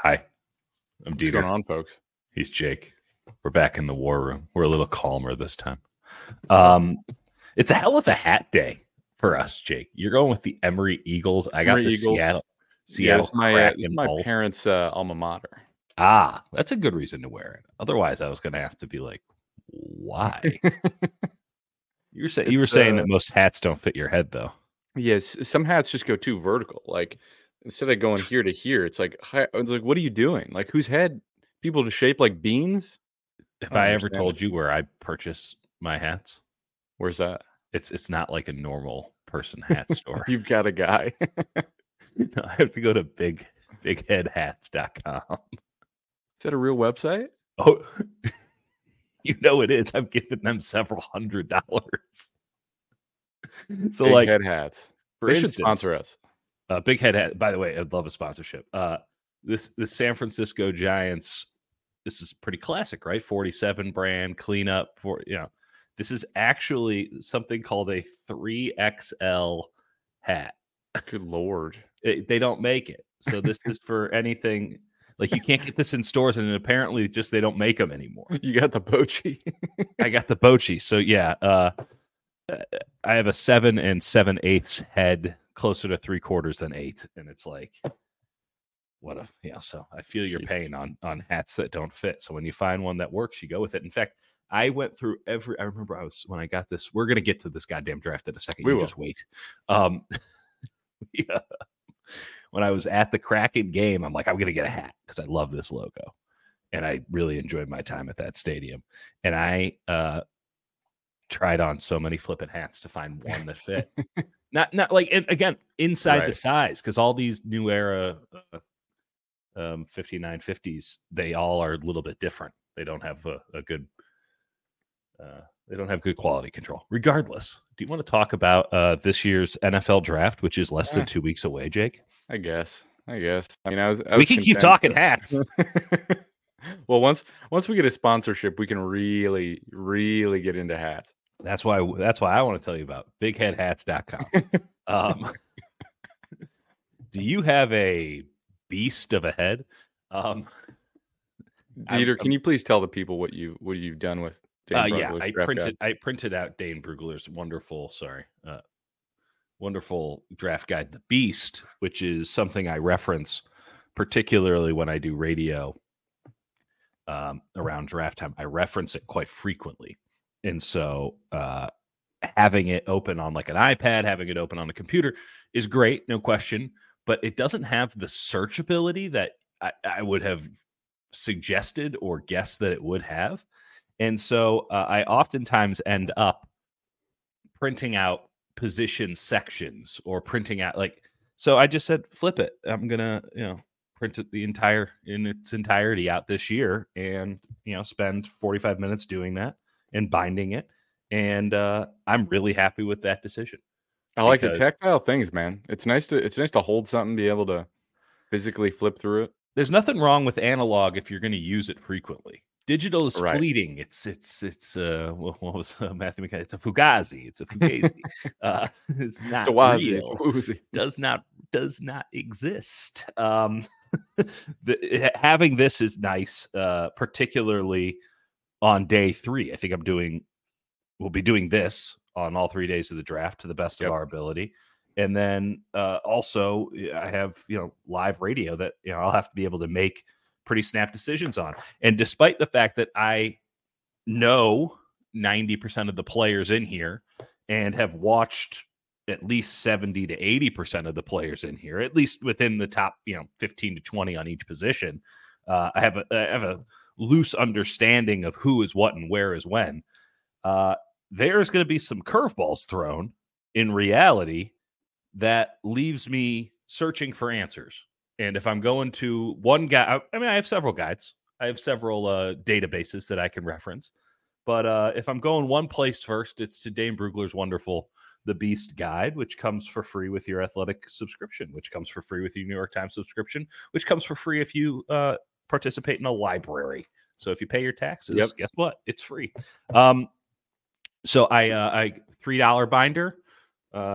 Hi, I'm What's Dieter. going on, folks? He's Jake. We're back in the war room. We're a little calmer this time. It's a hell of a hat day for us, Jake. You're going with the Emory Eagles. I got the Eagles. Seattle This is my Kraken. parents' alma mater. Ah, that's a good reason to wear it. Otherwise, I was going to have to be like, why? You were saying that most hats don't fit your head, though. Yes, some hats just go too vertical. Like instead of going here to here, it's like what are you doing? Like whose head? People to shape like beans? If I ever told you where I purchase my hats, where's that? It's not like a normal person hat store. You've got a guy. No, I have to go to bigheadhats.com. Is that a real website? Oh, you know it is. I've given them several $100s. So Big Head Hats. For they instance, should sponsor us. Big Head Hat. By the way, I'd love a sponsorship. This San Francisco Giants. This is pretty classic, right? 47 brand cleanup for This is actually something called a 3XL hat. Good Lord. They don't make it. So this is for anything. Like you can't get this in stores, and apparently just they don't make them anymore. You got the Bochi. I got the Bochi. So yeah, I have a 7 7/8 head, closer to 3/4 than 8, and it's like, So I feel your pain on hats that don't fit. So when you find one that works, you go with it. In fact, I went through I remember when I got this. We're gonna get to this goddamn draft in a second. Just wait. Yeah. When I was at the Kraken game, I'm like, I'm going to get a hat because I love this logo. And I really enjoyed my time at that stadium. And I tried on so many flipping hats to find one that fit. not like, again, inside the size, because all these new era 5950s, they all are a little bit different. They don't have a good they don't have good quality control. Regardless, do you want to talk about this year's NFL draft, which is less than 2 weeks away, Jake? I guess. I mean, we can keep talking hats. Well, once we get a sponsorship, we can really, really get into hats. That's why I want to tell you about bigheadhats.com. Do you have a beast of a head? Dieter, can you please tell the people what you've done with I printed out Dane Brugler's wonderful draft guide, The Beast, which is something I reference particularly when I do radio around draft time. I reference it quite frequently. And so having it open on like an iPad, having it open on a computer is great, no question, but it doesn't have the searchability that I would have suggested or guessed that it would have. And so I oftentimes end up printing out position sections or printing out so I just said, flip it. I'm going to, print it in its entirety out this year and, spend 45 minutes doing that and binding it. And I'm really happy with that decision. I like it. Tactile things, man. It's nice to hold something, be able to physically flip through it. There's nothing wrong with analog if you're going to use it frequently. Digital is fleeting. It's what was Matthew McConaughey? It's a fugazi. It's not real. It's does not exist. Having this is nice, particularly on day 3. I think we'll be doing this on all 3 days of the draft to the best of our ability. And then also I have, live radio that, I'll have to be able to make pretty snap decisions on. And despite the fact that I know 90% of the players in here and have watched at least 70 to 80% of the players in here, at least within the top, 15 to 20 on each position, I have a loose understanding of who is what and where is when. There's going to be some curveballs thrown in reality that leaves me searching for answers. And if I'm going to one guy, I have several guides. I have several databases that I can reference. But if I'm going one place first, it's to Dane Brugler's wonderful The Beast guide, which comes for free with your Athletic subscription, which comes for free with your New York Times subscription, which comes for free if you participate in a library. So if you pay your taxes, guess what? It's free. So I $3 binder,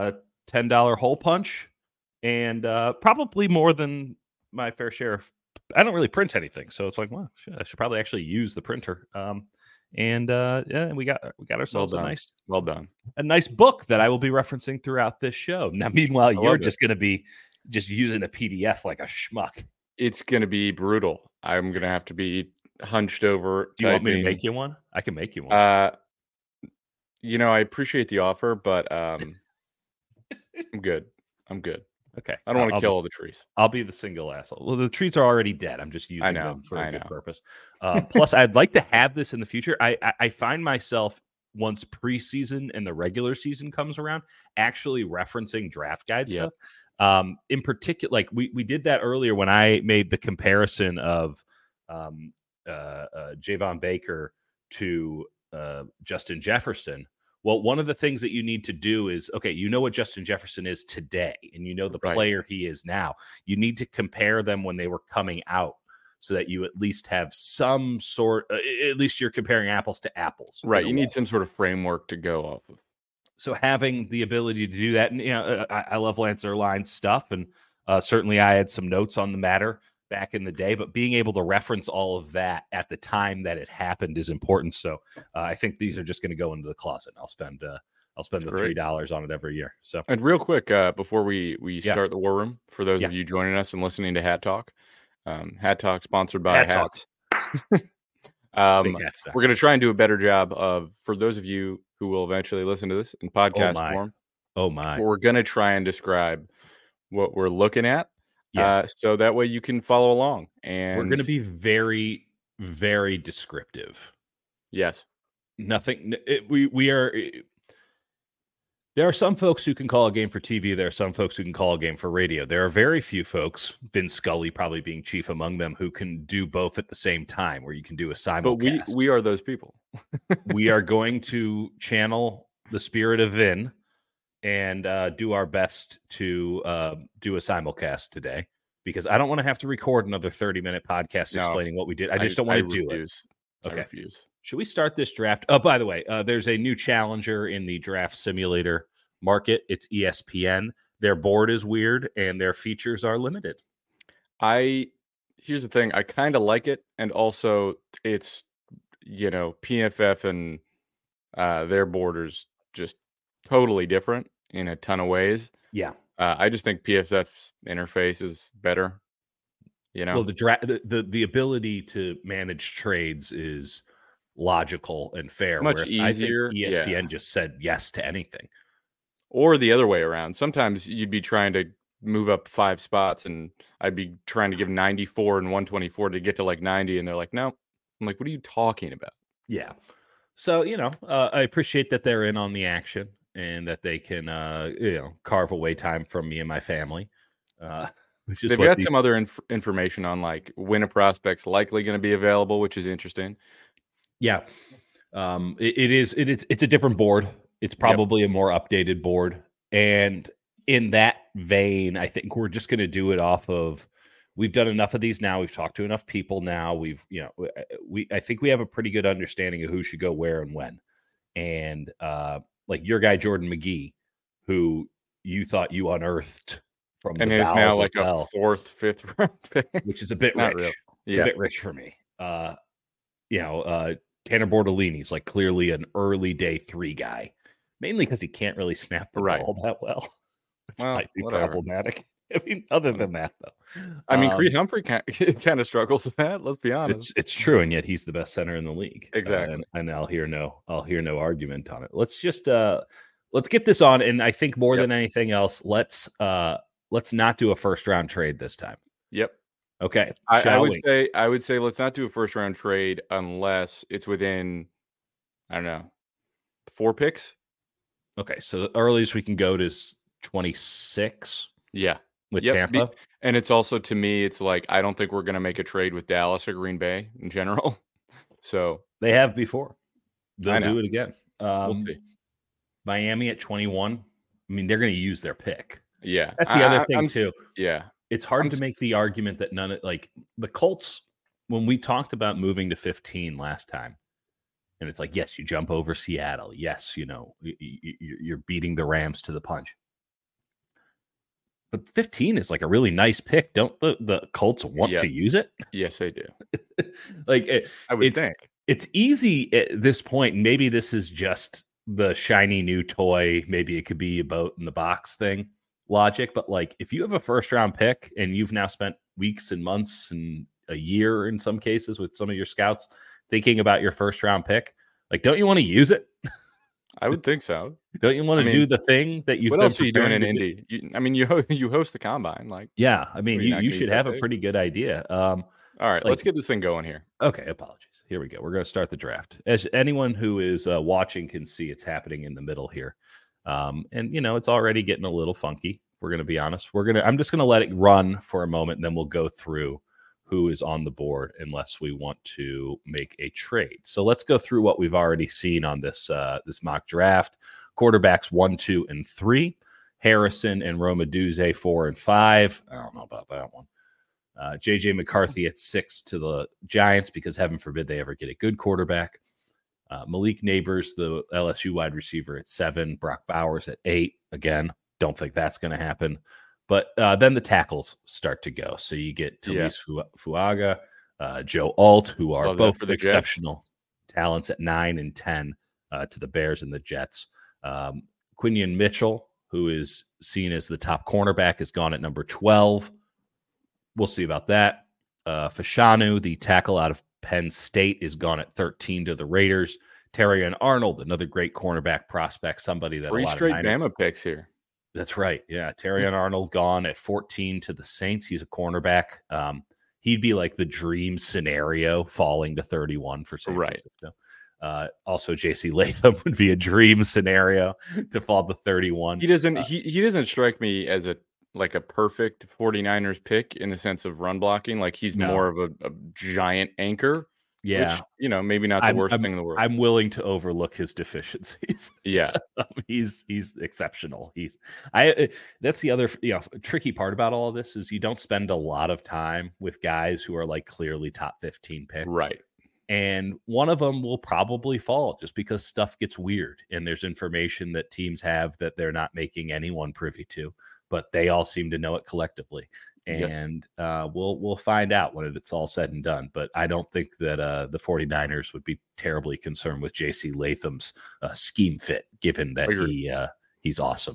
$10 hole punch, and probably more than my fair share of I don't really print anything, so it's like, well, shit, I should probably actually use the printer. Yeah, we got Well ourselves done. Well done. a nice book that I will be referencing throughout this show. Now, meanwhile, you're just going to be just using a PDF like a schmuck. It's going to be brutal. I'm going to have to be hunched over. Do you want me to make you one? I can make you one. I appreciate the offer, but I'm good. Okay. I don't want to kill all the trees. I'll be the single asshole. Well, the trees are already dead. I'm just using them for a good purpose. Plus, I'd like to have this in the future. I find myself, once preseason and the regular season comes around, actually referencing draft guide stuff. In particular, like we did that earlier when I made the comparison of Javon Baker to Justin Jefferson. Well, one of the things that you need to do is, okay, you know what Justin Jefferson is today, and you know the player he is now. You need to compare them when they were coming out so that you at least have some sort, at least you're comparing apples to apples. Right. You need some sort of framework to go off of. So having the ability to do that, and I love Lance Erline's stuff, and certainly I had some notes on the matter back in the day, but being able to reference all of that at the time that it happened is important. So I think these are just going to go into the closet. I'll spend the $3 on it every year. So, and real quick, before we start the war room, for those of you joining us and listening to Hat Talk, Hat Talk sponsored by Hats. We're going to try and do a better job of, for those of you who will eventually listen to this in podcast form. We're going to try and describe what we're looking at. So that way you can follow along. And we're going to be very, very descriptive. Yes. Nothing. We are. There are some folks who can call a game for TV. There are some folks who can call a game for radio. There are very few folks, Vin Scully probably being chief among them, who can do both at the same time, where you can do a simulcast. But we are those people. We are going to channel the spirit of Vin and do our best to do a simulcast today, because I don't want to have to record another 30-minute podcast explaining what we did. I just don't want to do it. Okay. I refuse. Should we start this draft? Oh, by the way, there's a new challenger in the draft simulator market. It's ESPN. Their board is weird and their features are limited. Here's the thing. I kind of like it. And also it's, PFF and their board is just totally different in a ton of ways. Yeah. I just think PFF's interface is better. Well, the ability to manage trades is logical and fair. Much easier. I think ESPN just said yes to anything. Or the other way around. Sometimes you'd be trying to move up 5 spots and I'd be trying to give 94 and 124 to get to like 90. And they're like, no. I'm like, what are you talking about? Yeah. So, I appreciate that they're in on the action and that they can, carve away time from me and my family. They've got some other information on like when a prospect's likely going to be available, which is interesting. Yeah. It's a different board. It's probably a more updated board. And in that vein, I think we're just going to do it off of, we've done enough of these now. We've talked to enough people now. I think we have a pretty good understanding of who should go where and when. And like your guy, Jordan McGee, who you thought you unearthed from and the is now like a 4th, 5th round pick, which is a bit Not rich. real. It's a bit rich for me. Tanner Bordolini's like clearly an early day 3 guy, mainly because he can't really snap the ball that well. Which might be problematic. I mean, other than that, though. I mean, Creed Humphrey kind of struggles with that. Let's be honest. It's true, and yet he's the best center in the league. Exactly. And I'll hear no argument on it. Let's just let's get this on. And I think more than anything else, let's not do a first round trade this time. Yep. Okay. I would say let's not do a first round trade unless it's within, I don't know, 4 picks. Okay. So the earliest we can go to 26. Yeah. With Tampa. And it's also, to me, it's like, I don't think we're going to make a trade with Dallas or Green Bay in general. So they have before. They'll do it again. We'll see. Miami at 21. I mean, they're going to use their pick. Yeah. That's the other thing too. Yeah. It's hard to make the argument that like the Colts, when we talked about moving to 15 last time, and it's like, yes, you jump over Seattle. Yes, you're beating the Rams to the punch. But 15 is like a really nice pick. Don't the Colts want to use it? Yes, they do. I would think it's easy at this point. Maybe this is just the shiny new toy. Maybe it could be a boat in the box thing logic. But like, if you have a first round pick and you've now spent weeks and months and a year in some cases with some of your scouts thinking about your first round pick, like, don't you want to use it? I would think so. Don't you want to do the thing that you've What else are you doing in Indy? You host the combine. Like, yeah, I mean, you should have a pretty good idea. All right, let's get this thing going here. Okay, apologies. Here we go. We're going to start the draft. As anyone who is watching can see, it's happening in the middle here. And it's already getting a little funky. We're going to be honest. I'm just going to let it run for a moment, and then we'll go through who is on the board unless we want to make a trade. So let's go through what we've already seen on this mock draft. Quarterbacks 1, 2, and 3. Harrison and Romaduzzi 4 and 5. I don't know about that one. JJ McCarthy at 6 to the Giants because heaven forbid they ever get a good quarterback. Malik Neighbors, the LSU wide receiver, at 7. Brock Bowers at 8. Again, don't think that's going to happen. But then the tackles start to go. So you get Talise Fuaga, Joe Alt, who are both exceptional talents at 9 and 10 to the Bears and the Jets. Quinion Mitchell, who is seen as the top cornerback, is gone at number 12. We'll see about that. Fashanu, the tackle out of Penn State, is gone at 13 to the Raiders. Terrion Arnold, another great cornerback prospect, somebody that 3 straight Bama picks here. That's right. Yeah. Terrion Arnold gone at 14 to the Saints. He's a cornerback. He'd be like the dream scenario falling to 31 for San Francisco. Also, J.C. Latham would be a dream scenario to fall to 31. He doesn't strike me as a perfect 49ers pick in the sense of run blocking. Like, he's more of a giant anchor. Yeah. Which, maybe not the worst thing in the world. I'm willing to overlook his deficiencies. Yeah. He's exceptional. That's the other, tricky part about all of this is you don't spend a lot of time with guys who are like clearly top 15 picks. Right. And one of them will probably fall just because stuff gets weird and there's information that teams have that they're not making anyone privy to, but they all seem to know it collectively. And we'll find out when it's all said and done. But I don't think that the 49ers would be terribly concerned with J.C. Latham's scheme fit, given that he's awesome.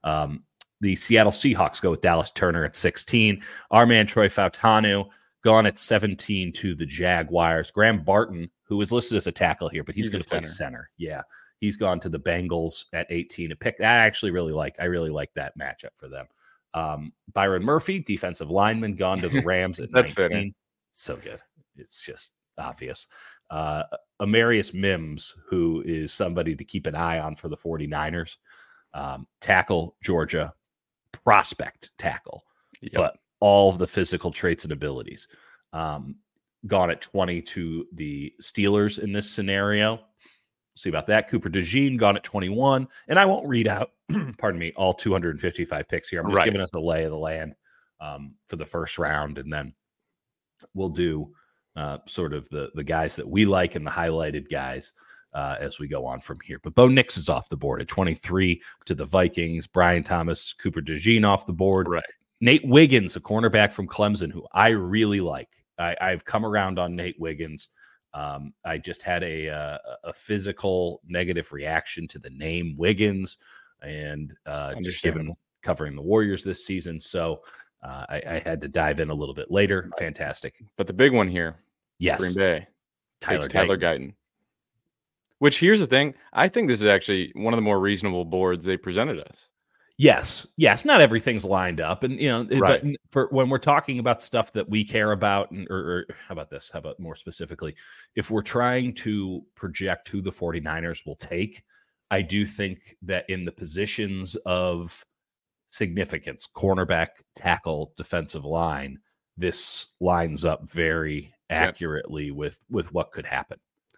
The Seattle Seahawks go with Dallas Turner at 16. Our man Troy Fautanu gone at 17 to the Jaguars. Graham Barton, who is listed as a tackle here, but he's going to play center. Yeah, he's gone to the Bengals at 18. A pick that I actually really like. I really like that matchup for them. Byron Murphy, defensive lineman, gone to the Rams at 19. Fitting. So good. It's just obvious. Amarius Mims, who is somebody to keep an eye on for the 49ers. Tackle, Georgia, prospect tackle, but all of the physical traits and abilities. Gone at 20 to the Steelers in this scenario. See about that. Cooper DeJean gone at 21. And I won't read out, pardon me, all 255 picks here. I'm just giving us the lay of the land for the first round. And then we'll do sort of the guys that we like and the highlighted guys as we go on from here. But Bo Nix is off the board at 23 to the Vikings. Brian Thomas, Cooper DeJean off the board. Right. Nate Wiggins, a cornerback from Clemson, who I really like. I've come around on Nate Wiggins. I just had a physical negative reaction to the name Wiggins and just given covering the Warriors this season. So I had to dive in a little bit later. Fantastic. But the big one here, Green Bay, Tyler Guyton. Which, here's the thing. I think this is actually one of the more reasonable boards they presented us. Yes. Not everything's lined up. And, but for when we're talking about stuff that we care about, or how about this? How about more specifically, if we're trying to project who the 49ers will take, I do think that in the positions of significance, cornerback, tackle, defensive line, this lines up very accurately with what could happen.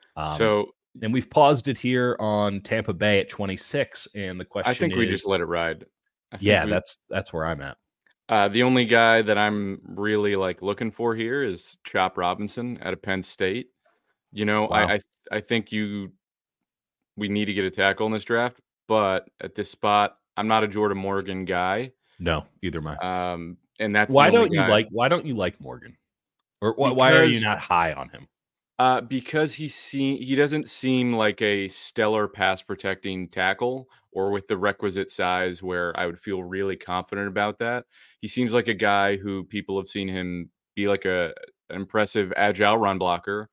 And we've paused it here on Tampa Bay at 26. And the question I think we just let it ride. That's where I'm at. The only guy that I'm really looking for here is Chop Robinson out of Penn State. Wow. I think we need to get a tackle in this draft, but at this spot, I'm not a Jordan Morgan guy. No, either am I. And that's why don't you like Morgan, or why are you not high on him? Because he doesn't seem like a stellar pass protecting tackle, or with the requisite size where I would feel really confident about that. He seems like a guy who people have seen him be like an impressive agile run blocker,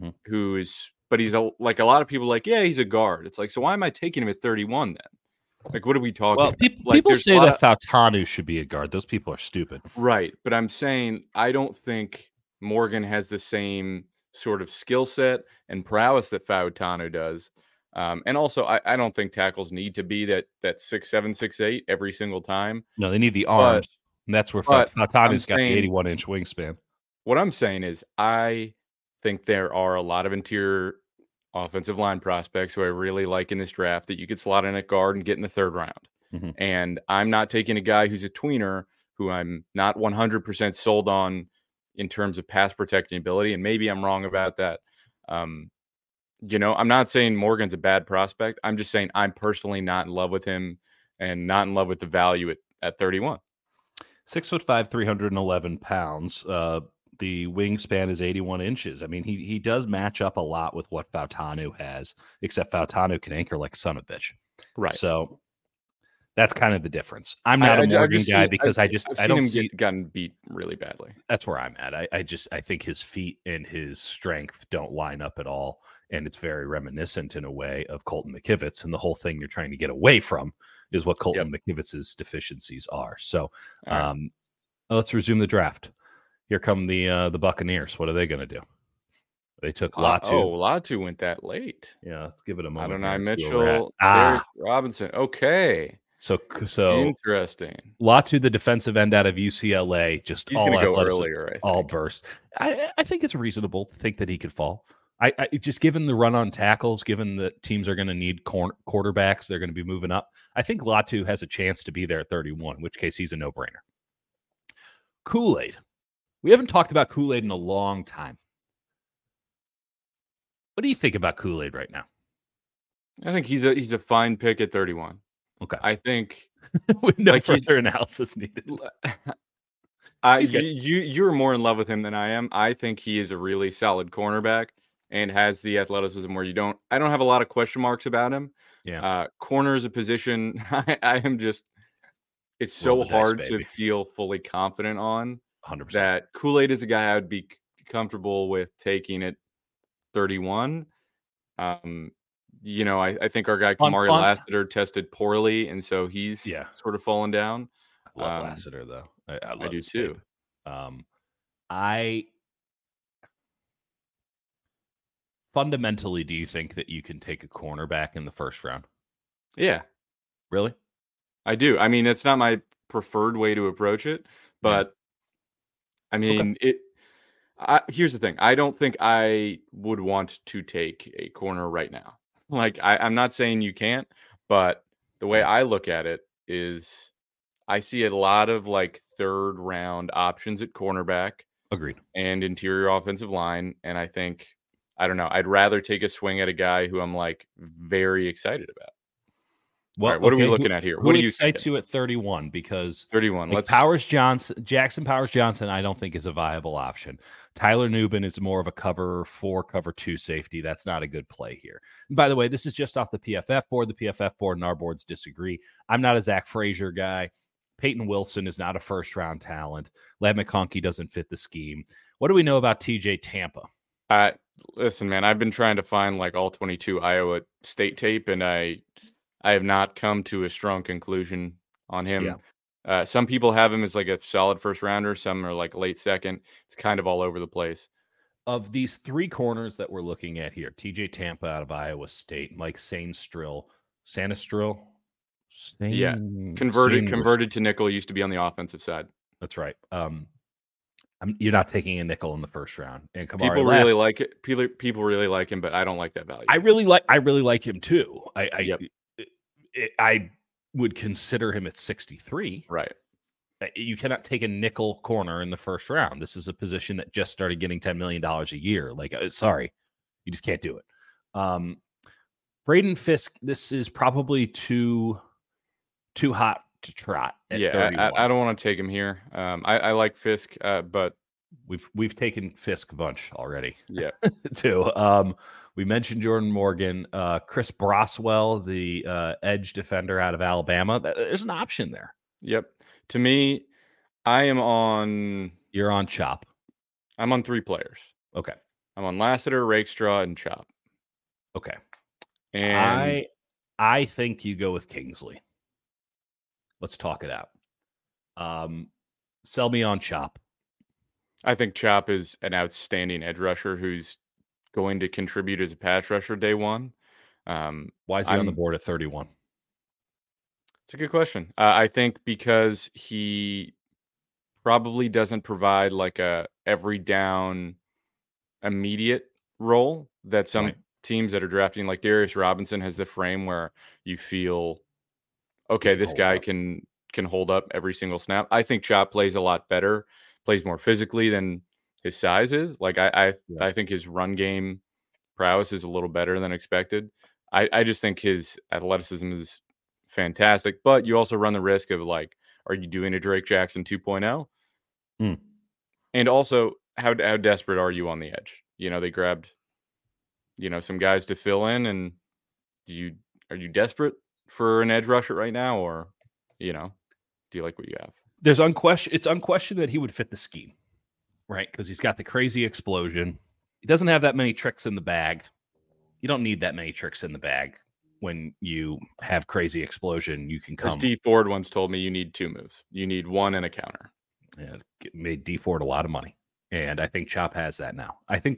but he's like a lot of people like, yeah, he's a guard. It's like, so why am I taking him at 31 then? Like, what are we talking about? People say that Fautanu should be a guard. Those people are stupid. Right. But I'm saying I don't think Morgan has the same sort of skill set and prowess that Fautanu does. And also, I don't think tackles need to be that 6'7", 6'8" every single time. No, they need the arms. And that's where Fautanu's got the 81-inch wingspan. What I'm saying is I think there are a lot of interior offensive line prospects who I really like in this draft that you could slot in at guard and get in the third round. And I'm not taking a guy who's a tweener who I'm not 100% sold on in terms of pass protecting ability. And maybe I'm wrong about that. I'm not saying Morgan's a bad prospect. I'm just saying I'm personally not in love with him and not in love with the value at 31. 6'5", 311 pounds. The wingspan is 81 inches. I mean, he does match up a lot with what Fautanu has, except Fautanu can anchor like a son of a bitch. Right. So that's kind of the difference. I'm not a Morgan guy because I don't see him gotten beat really badly. That's where I'm at. I think his feet and his strength don't line up at all, and it's very reminiscent in a way of Colton McKivitz. And the whole thing you're trying to get away from is what Colton McKivitz's deficiencies are. So, let's resume the draft. Here come the Buccaneers. What are they going to do? They took Latu. Latu went that late. Yeah, let's give it a moment. Adonai Mitchell, Darius Robinson. Okay. So interesting. Latu, the defensive end out of UCLA, just he's all go earlier, all burst. I think it's reasonable to think that he could fall. I just given the run on tackles, given that teams are going to need quarterbacks, they're going to be moving up. I think Latu has a chance to be there at 31, in which case he's a no-brainer. Kool-Aid. We haven't talked about Kool-Aid in a long time. What do you think about Kool-Aid right now? I think he's a fine pick at 31. Okay. I think with no further analysis needed. You're more in love with him than I am. I think he is a really solid cornerback and has the athleticism where I don't have a lot of question marks about him. Yeah. Corner is a position I am just, it's so hard to feel fully confident on. 100%. That Kool-Aid is a guy I would be comfortable with taking at 31. I think our guy Kamari Lassiter tested poorly, and so he's sort of fallen down. I love Lassiter, though. I do too. Fundamentally, do you think that you can take a cornerback in the first round? Yeah. Really? I do. I mean, it's not my preferred way to approach it, but I mean, here's the thing. I don't think I would want to take a corner right now. Like, I'm not saying you can't, but the way I look at it is I see a lot of like third round options at cornerback. Agreed. And interior offensive line. And I think, I don't know, I'd rather take a swing at a guy who I'm like very excited about. Well, what are we looking at here? What do you excites you at 31? Because 31. Like Jackson Powers Johnson, I don't think is a viable option. Tyler Nubin is more of a cover 4, cover 2 safety. That's not a good play here. And by the way, this is just off the PFF board. The PFF board and our boards disagree. I'm not a Zach Frazier guy. Peyton Wilson is not a first round talent. Ladd McConkey doesn't fit the scheme. What do we know about TJ Tampa? Listen, man, I've been trying to find like all 22 Iowa State tape, and I have not come to a strong conclusion on him. Yeah. Some people have him as like a solid first rounder. Some are like late second. It's kind of all over the place. Of these 3 corners that we're looking at here, TJ Tampa out of Iowa State, Mike Sanistrill. Converted to nickel, used to be on the offensive side. That's right. You're not taking a nickel in the first round. And Kamari people really like it. People really like him, but I don't like that value. I really like him too. I would consider him at 63. Right. You cannot take a nickel corner in the first round. This is a position that just started getting $10 million a year. Like, sorry, you just can't do it. Braden Fisk, this is probably too hot to trot. Yeah, I don't want to take him here. I like Fisk, but we've taken Fisk a bunch already. Yeah, too. We mentioned Jordan Morgan, Chris Broswell, the edge defender out of Alabama. There's an option there. Yep. To me, I am on. You're on Chop. I'm on 3 players. Okay. I'm on Lassiter, Rakestraw, and Chop. Okay. And I think you go with Kingsley. Let's talk it out. Sell me on Chop. I think Chop is an outstanding edge rusher who's going to contribute as a pass rusher day one. Why is he on the board at 31? It's a good question. I think because he probably doesn't provide like a every down immediate role that some teams that are drafting, like Darius Robinson, has the frame where you feel, okay, this guy can hold up every single snap. I think Chop plays a lot better, plays more physically than his size is. Like I think his run game prowess is a little better than expected. I just think his athleticism is fantastic, but you also run the risk of like, are you doing a Drake Jackson 2.0? And also, how desperate are you on the edge? You know, they grabbed, some guys to fill in, and are you desperate for an edge rusher right now, or, do you like what you have? It's unquestioned that he would fit the scheme, right? Because he's got the crazy explosion. He doesn't have that many tricks in the bag. You don't need that many tricks in the bag when you have crazy explosion. You can come. As D Ford once told me, you need 2 moves. You need one and a counter. Yeah, it made D Ford a lot of money, and I think Chop has that now. I think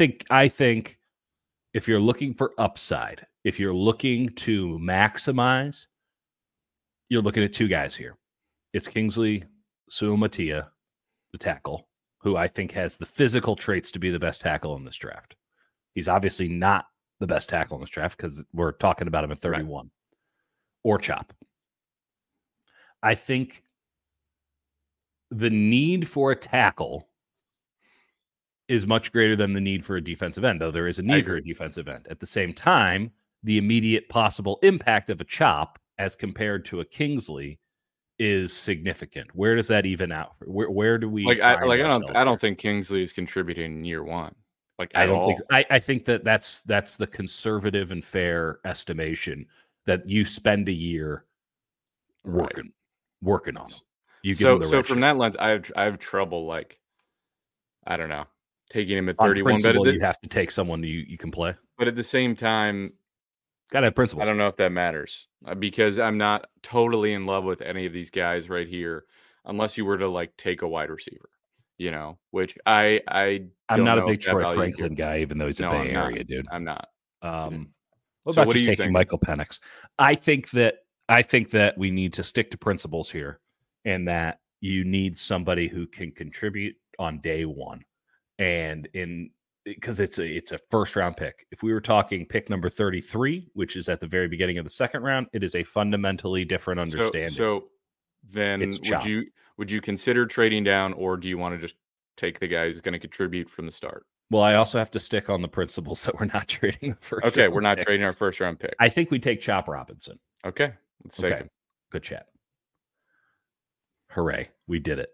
if you're looking for upside, if you're looking to maximize, you're looking at 2 guys here. It's Kingsley Suamataia, the tackle, who I think has the physical traits to be the best tackle in this draft. He's obviously not the best tackle in this draft because we're talking about him at 31. Right. Or Chop. I think the need for a tackle is much greater than the need for a defensive end, though there is a need for a defensive end. At the same time, the immediate possible impact of a Chop as compared to a Kingsley is significant. Where does that even out? Where do we I don't think Kingsley is contributing in year one. I think that's the conservative and fair estimation that you spend a year working on them. So from that lens, I have trouble, I don't know, taking him at 31. But you have to take someone you can play. But at the same time, gotta have principles. I don't know if that matters because I'm not totally in love with any of these guys right here, unless you were to take a wide receiver, which I'm not a big Troy Franklin guy, even though he's a Bay Area dude. I'm not. What about just taking Michael Penix? I think that we need to stick to principles here, and that you need somebody who can contribute on day one, and because it's a first round pick. If we were talking pick number 33, which is at the very beginning of the second round, it is a fundamentally different understanding. So then would you consider trading down, or do you want to just take the guy who's going to contribute from the start? Well, I also have to stick on the principles that we're not trading the first. Okay, we're not trading our first round pick. I think we take Chop Robinson. Okay, let's take him. Good chat. Hooray, we did it.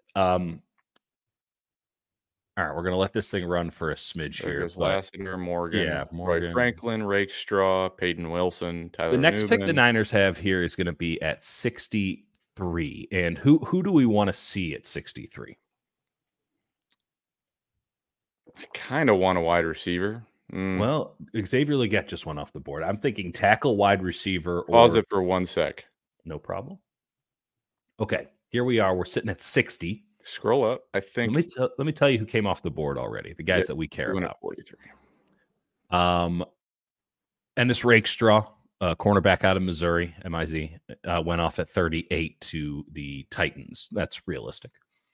All right, we're going to let this thing run for a smidge here. There's Lassiter, Morgan, Troy Franklin, Rakestraw, Peyton Wilson, Tyler The next Newman. pick the Niners have here is going to be at 63. And who do we want to see at 63? I kind of want a wide receiver. Well, Xavier Legette just went off the board. I'm thinking tackle, wide receiver. Pause it for 1 sec. No problem. Okay, here we are. We're sitting at 60. Scroll up. I think. Let me tell you who came off the board already. The guys that we care about. 43. Ennis Rakestraw, cornerback out of Missouri, MIZ, went off at 38 to the Titans. That's realistic.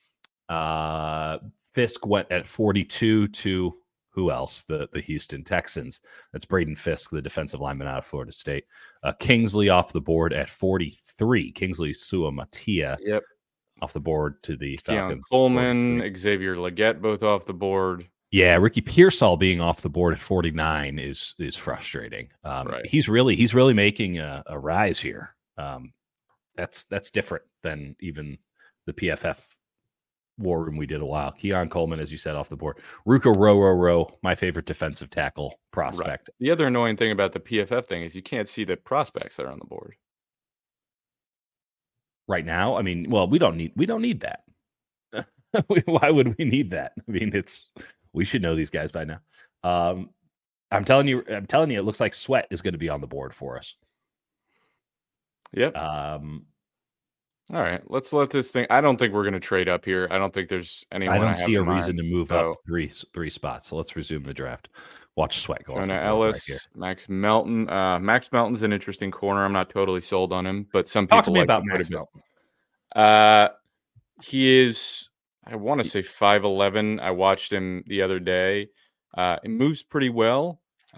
Fisk went at 42 to who else? The Houston Texans. That's Braden Fisk, the defensive lineman out of Florida State. Kingsley off the board at 43. Kingsley Suamataia. Yep. Off the board to the Falcons. Coleman, Xavier Legette, both off the board. Yeah, Ricky Pearsall being off the board at 49 is frustrating. Right. He's really making a rise here. That's different than even the PFF war room we did a while. Keon Coleman, as you said, off the board. Ruka Row, my favorite defensive tackle prospect. Right. The other annoying thing about the PFF thing is you can't see the prospects that are on the board right now. I mean, well, we don't need that. Why would we need that? I mean, we should know these guys by now. I'm telling you, it looks like Sweat is going to be on the board for us. Yep. All right, let's let this thing. I don't think we're going to trade up here. I don't think there's anyone. I don't see a reason to move up three spots. So let's resume the draft. Watch Sweat go. Jonah Ellis, right, Max Melton. Max Melton's an interesting corner. I'm not totally sold on him, but some people talk to me about Max Melton. He is. I want to say 5'11". I watched him the other day. It moves pretty well.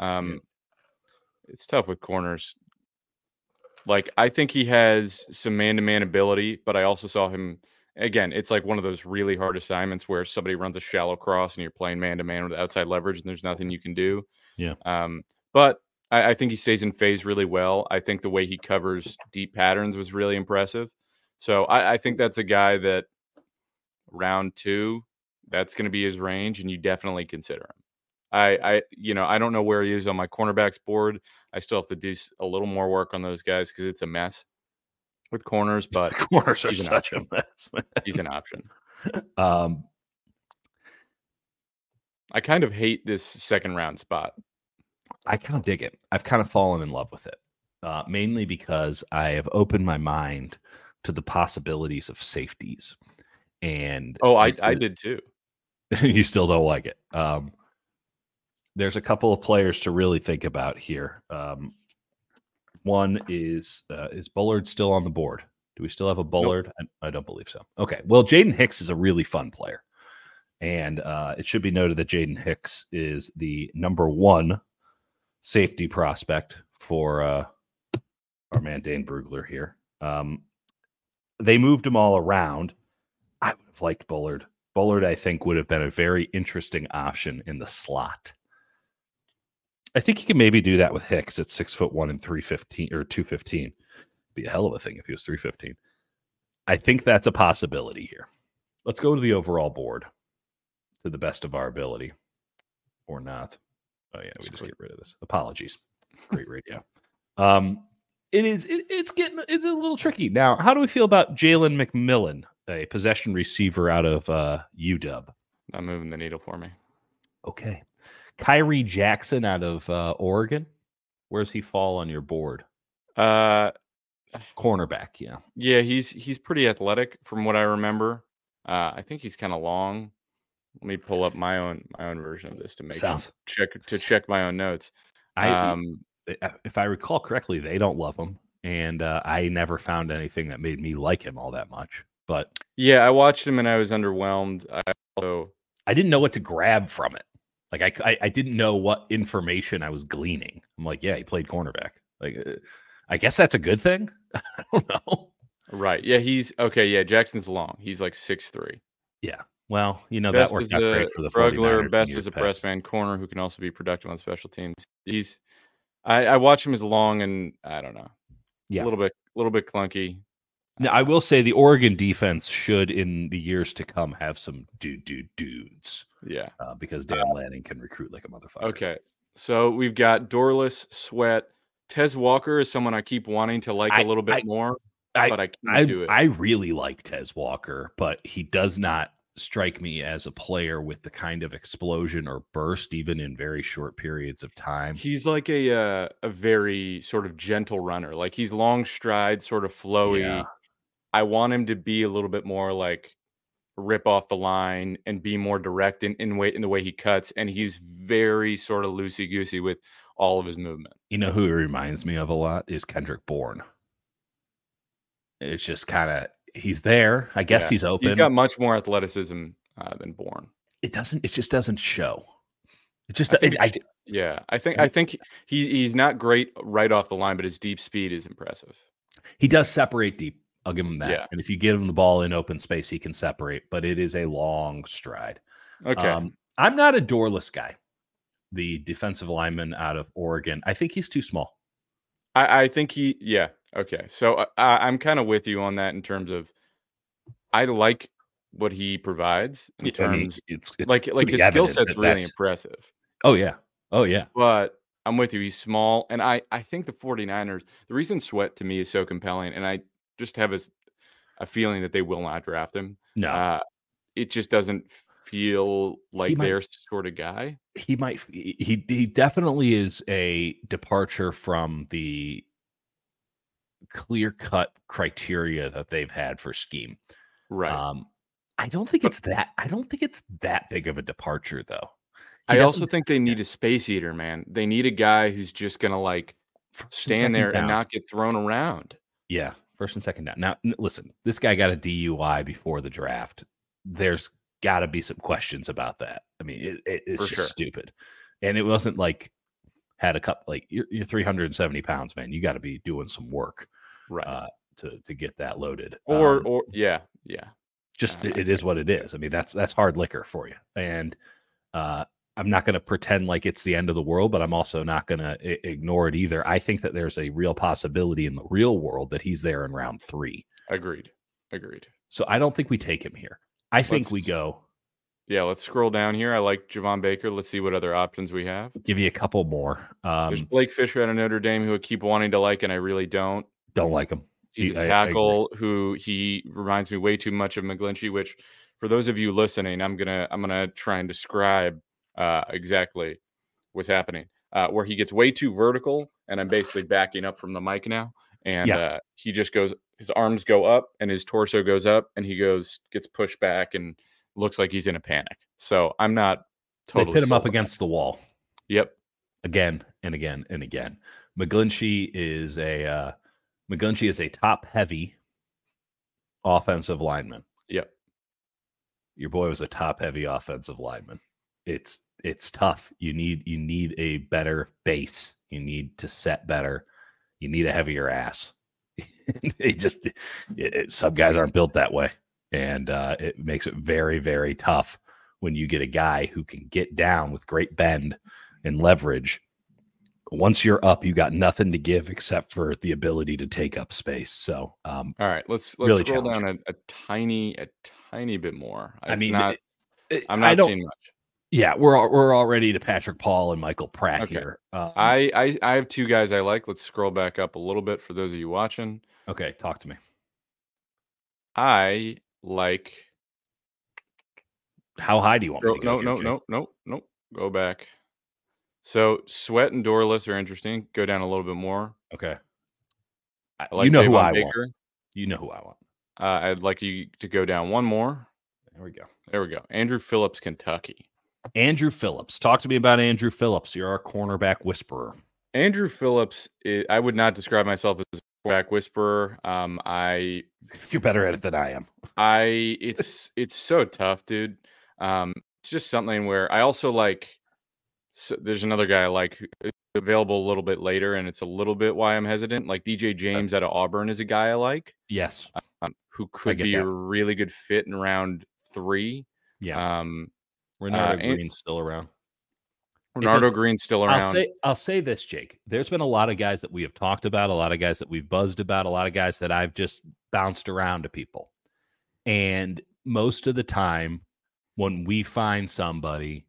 It's tough with corners. Like, I think he has some man-to-man ability, but I also saw him, again, it's like one of those really hard assignments where somebody runs a shallow cross and you're playing man-to-man with outside leverage and there's nothing you can do. Yeah. But I think he stays in phase really well. I think the way he covers deep patterns was really impressive. So I think that's a guy that round 2, that's going to be his range, and you definitely consider him. I don't know where he is on my cornerbacks board. I still have to do a little more work on those guys because it's a mess with corners. But corners are such a mess. He's an option. I kind of hate this second round spot. I kind of dig it. I've kind of fallen in love with it, mainly because I have opened my mind to the possibilities of safeties. And I did too. You still don't like it. There's a couple of players to really think about here. One is Bullard still on the board? Do we still have a Bullard? Nope. I don't believe so. Okay. Well, Jaden Hicks is a really fun player. And it should be noted that Jaden Hicks is the number 1 safety prospect for our man Dane Brugler here. They moved him all around. I would have liked Bullard. Bullard, I think, would have been a very interesting option in the slot. I think you can maybe do that with Hicks at 6'1" and 315 or 215. Be a hell of a thing if he was 315. I think that's a possibility here. Let's go to the overall board to the best of our ability, or not. Oh yeah, we just get rid of this. Apologies. Great radio. It's a little tricky now. How do we feel about Jalen McMillan, a possession receiver out of UW? Not moving the needle for me. Okay. Kyrie Jackson out of Oregon. Where's he fall on your board? Cornerback, yeah. Yeah, he's pretty athletic from what I remember. I think he's kind of long. Let me pull up my own version of this to check my own notes. If I recall correctly, they don't love him, and I never found anything that made me like him all that much. But yeah, I watched him and I was underwhelmed. I didn't know what to grab from it. Like I didn't know what information I was gleaning. I'm like, yeah, he played cornerback. Like, I guess that's a good thing. I don't know. Right? Yeah, he's okay. Yeah, Jackson's long. He's like 6'3". Yeah. Well, that worked out great for the Brugler. Best is a press man corner who can also be productive on special teams. I watch him as long, and I don't know. Yeah, a little bit clunky. Now, I will say the Oregon defense should, in the years to come, have some dudes. Yeah, because Dan Lanning can recruit like a motherfucker. Okay, so we've got Dorless, Sweat, Tez Walker is someone I keep wanting to like a little bit more, but I can't do it. I really like Tez Walker, but he does not strike me as a player with the kind of explosion or burst, even in very short periods of time. He's like a very sort of gentle runner. Like, he's long stride, sort of flowy. Yeah. I want him to be a little bit more like rip off the line and be more direct in the way he cuts. And he's very sort of loosey-goosey with all of his movement. You know who he reminds me of a lot is Kendrick Bourne. It's just kind of, he's there. I guess he's open. He's got much more athleticism than Bourne. It just doesn't show. It just, I think he's not great right off the line, but his deep speed is impressive. He does separate deep. I'll give him that. Yeah. And if you give him the ball in open space, he can separate, but it is a long stride. Okay. I'm not a Dorless guy. The defensive lineman out of Oregon, I think he's too small. I think Okay, so I'm kind of with you on that in terms of I like what he provides in terms it's like his skill set's really impressive. Oh yeah. Oh yeah. But I'm with you. He's small, and I think the 49ers, the reason Sweat to me is so compelling, and I just have a feeling that they will not draft him. No. It just doesn't feel like their sort of guy. He definitely is a departure from the clear-cut criteria that they've had for scheme. Right. I don't think it's that big of a departure though. I also think they need a space eater, man. They need a guy who's just gonna like stand there and not get thrown around. Yeah, first and second down. Now, listen, this guy got a DUI before the draft. There's got to be some questions about that. I mean, it's just stupid, and it wasn't like had a cup like you're 370 pounds, man. You got to be doing some work, right, to get that loaded. Or yeah. Just it is what it is. I mean, that's hard liquor for you, and I'm not going to pretend like it's the end of the world, but I'm also not going to ignore it either. I think that there's a real possibility in the real world that he's there in round 3. Agreed. So I don't think we take him here. I think we go. Yeah, let's scroll down here. I like Javon Baker. Let's see what other options we have. Give you a couple more. There's Blake Fisher out of Notre Dame who I keep wanting to like, and I really don't. Don't like him. He's a tackle who he reminds me way too much of McGlinchey, which for those of you listening, I'm gonna try and describe exactly what's happening. Where he gets way too vertical, and I'm basically backing up from the mic now. And he just goes, his arms go up and his torso goes up, and he gets pushed back and looks like he's in a panic. So I'm not totally. They pit him up against the wall. Yep. Again and again and again. McGlinchey is a top-heavy offensive lineman. Yep. Your boy was a top-heavy offensive lineman. It's tough. You need a better base. You need to set better. You need a heavier ass. Some guys aren't built that way, and it makes it very, very tough when you get a guy who can get down with great bend and leverage. Once you're up, you got nothing to give except for the ability to take up space. So, all right, let's really scroll down a tiny bit more. I'm not seeing much. Yeah, we're all ready to Patrick Paul and Michael Pratt here. I have two guys I like. Let's scroll back up a little bit for those of you watching. Okay, talk to me. I like. How high do you want me to go? No. Go back. So Sweat and Dorless are interesting. Go down a little bit more. Okay. I like who I Baker. Want. You know who I want. I'd like you to go down one more. There we go. Andrew Phillips, Kentucky. Andrew Phillips. Talk to me about Andrew Phillips. You're our cornerback whisperer. Andrew Phillips, I would not describe myself as a cornerback whisperer. You're better at it than I am. It's so tough, dude. It's just something where I also like. So there's another guy I like available a little bit later, and it's a little bit why I'm hesitant. Like DJ James out of Auburn is a guy I like. Yes, who could be a really good fit in round 3. Yeah. Renardo Green's still around. Green's still around. I'll say this, Jake. There's been a lot of guys that we have talked about, a lot of guys that we've buzzed about, a lot of guys that I've just bounced around to people. And most of the time when we find somebody,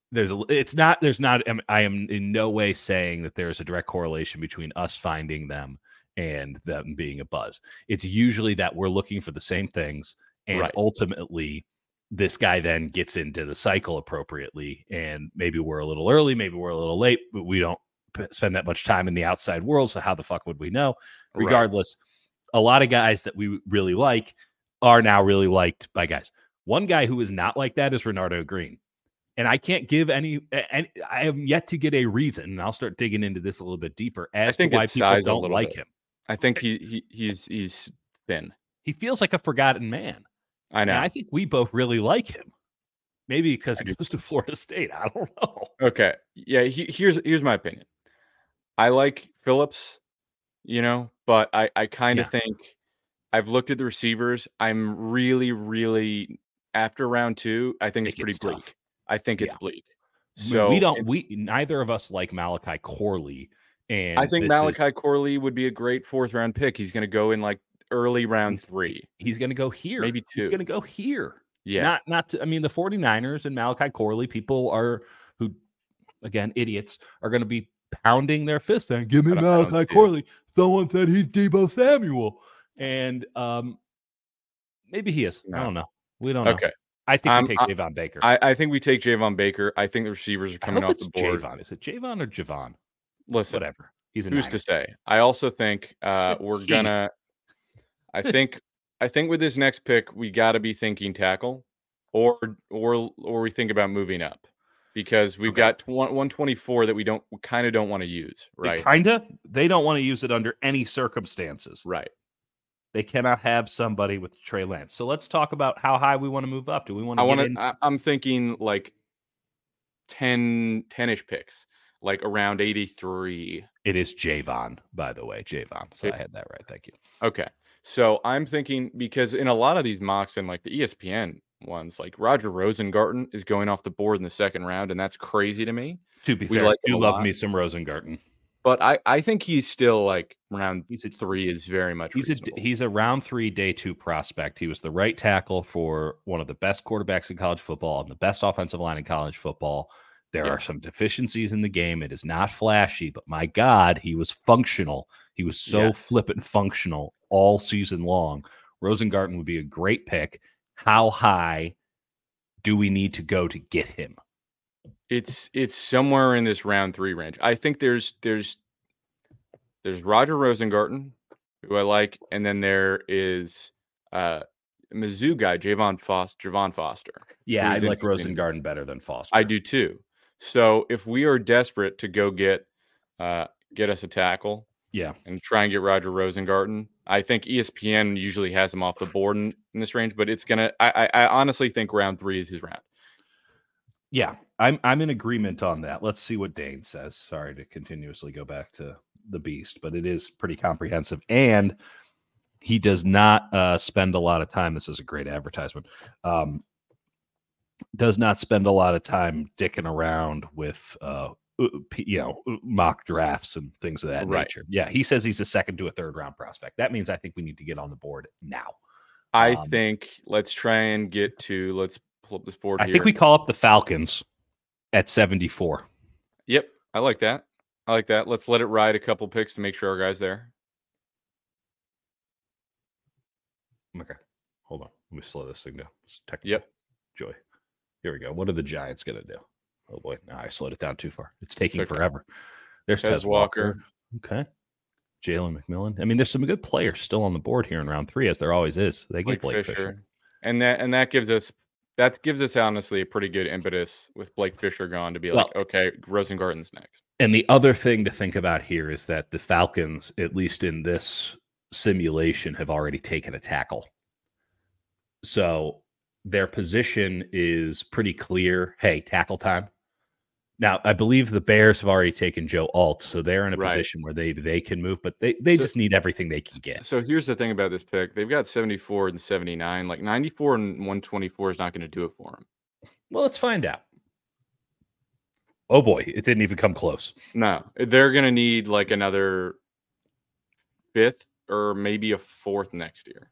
I am in no way saying that there's a direct correlation between us finding them and them being a buzz. It's usually that we're looking for the same things, and ultimately this guy then gets into the cycle appropriately, and maybe we're a little early, maybe we're a little late, but we don't spend that much time in the outside world, so how the fuck would we know? Regardless, a lot of guys that we really like are now really liked by guys. One guy who is not like that is Renardo Green. And I can't give any. I am yet to get a reason, and I'll start digging into this a little bit deeper as to why people don't like him. I think he's thin. He feels like a forgotten man. I know. And I think we both really like him. Maybe because he goes to Florida State. I don't know. Okay. Yeah. Here's my opinion. I like Phillips, but I kind of think I've looked at the receivers. I'm really, really after round 2. I think it's pretty bleak. Tough. I think it's bleak. So we neither of us like Malachi Corley, And I think Malachi Corley would be a great 4th round pick. He's going to go in like early round 3. He's going to go here. Maybe 2. He's going to go here. Yeah. I mean, the 49ers and Malachi Corley, people who, again, idiots, are going to be pounding their fist saying, give me Malachi Corley. Someone said he's Deebo Samuel. And maybe he is. No. I don't know. We don't know. Okay. I think we take Javon Baker. I think we take Javon Baker. I think the receivers are coming off the board. Javon. Is it Javon or Javon? Listen, whatever. He's a who's Niner. To say? I also think we're gonna. I think with this next pick, we got to be thinking tackle, or we think about moving up, because we've got 124 that we kind of don't want to use, right? They don't want to use it under any circumstances, right? They cannot have somebody with Trey Lance. So let's talk about how high we want to move up. Do we want to? I'm thinking like 10-ish picks, like around 83. It is Javon, by the way, Javon. So I had that right. Thank you. Okay. So I'm thinking, because in a lot of these mocks and like the ESPN ones, like Roger Rosengarten is going off the board in the 2nd round, and that's crazy to me. To be fair, you love me some Rosengarten. But I think he's still like round 3 is very much reasonable. He's a round 3, day 2 prospect. He was the right tackle for one of the best quarterbacks in college football and the best offensive line in college football. There are some deficiencies in the game. It is not flashy, but my God, he was functional. He was so flippant functional all season long. Rosengarten would be a great pick. How high do we need to go to get him? It's somewhere in this round 3 range. I think there's Roger Rosengarten, who I like, and then there is Mizzou guy Javon Foster. Yeah, I like Rosengarten better than Foster. I do too. So if we are desperate to go get us a tackle, and try and get Roger Rosengarten, I think ESPN usually has him off the board in this range, but it's gonna. I honestly think round 3 is his round. Yeah, I'm in agreement on that. Let's see what Dane says. Sorry to continuously go back to the beast, but it is pretty comprehensive, and he does not spend a lot of time. This is a great advertisement. Does not spend a lot of time dicking around with mock drafts and things of that nature. Yeah, he says he's a 2nd to a 3rd round prospect. That means I think we need to get on the board now. I think let's try and let's pull up this board. I think we call up the Falcons at 74. Yep, I like that. Let's let it ride a couple picks to make sure our guy's there. Okay, hold on. Let me slow this thing down. Yep. Joy. Here we go. What are the Giants going to do? Oh, boy. No, I slowed it down too far. It's taking forever. There's Tez Walker. Okay. Jalen McMillan. I mean, there's some good players still on the board here in round 3, as there always is. They get Blake Fisher. And that gives us honestly a pretty good impetus with Blake Fisher gone to be like, okay, Rosengarten's next. And the other thing to think about here is that the Falcons, at least in this simulation, have already taken a tackle. So their position is pretty clear. Hey, tackle time. Now, I believe the Bears have already taken Joe Alt, so they're in a position where they can move, but they just need everything they can get. So here's the thing about this pick. They've got 74 and 79. Like 94 and 124 is not going to do it for them. Well, let's find out. Oh, boy. It didn't even come close. No. They're going to need like another 5th or maybe a 4th next year.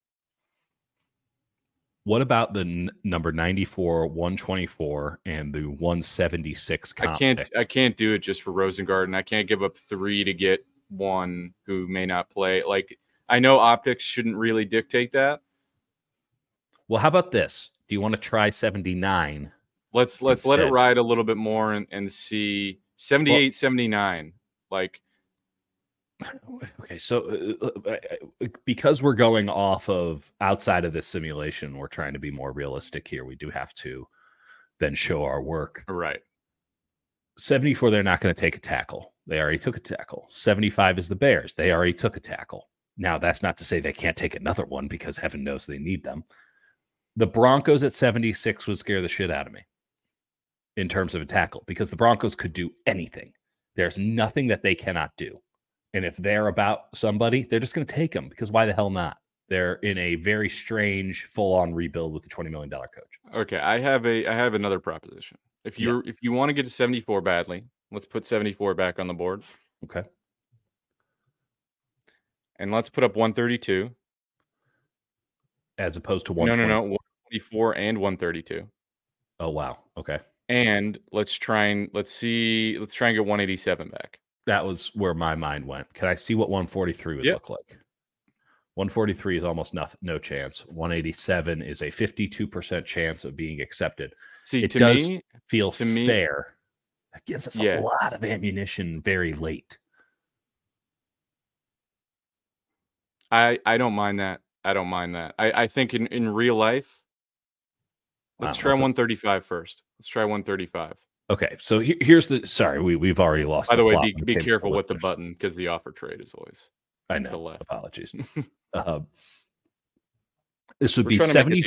What about the number 94, 124, and the 176 comp pick? I can't do it just for Rosengarten. I can't give up 3 to get 1 who may not play. Like, I know optics shouldn't really dictate that. Well, how about this? Do you want to try 79? Let's let it ride a little bit more and see 78, 79. Like, okay, so because we're going off of outside of this simulation, we're trying to be more realistic here. We do have to then show our work. Right. 74, they're not going to take a tackle. They already took a tackle. 75 is the Bears. They already took a tackle. Now, that's not to say they can't take another one, because heaven knows they need them. The Broncos at 76 would scare the shit out of me in terms of a tackle, because the Broncos could do anything. There's nothing that they cannot do. And if they're about somebody, they're just going to take them, because why the hell not? They're in a very strange full-on rebuild with a $20 million coach. Okay, I have another proposition. If you want to get to 74 badly, let's put 74 back on the board. Okay. And let's put up 132. As opposed to 124. No, 124 and 132. Oh wow. Okay. And let's try and get 187 back. That was where my mind went. Can I see what 143 would look like? 143 is almost no chance. 187 is a 52% chance of being accepted. See, it does feel fair. That gives us a lot of ammunition very late. I don't mind that. I think in real life, let's try 135 first. Let's try 135. Okay, so here's the. Sorry, we've already lost. By the way, be careful with the button because the offer trade is always. I know. Apologies. This would be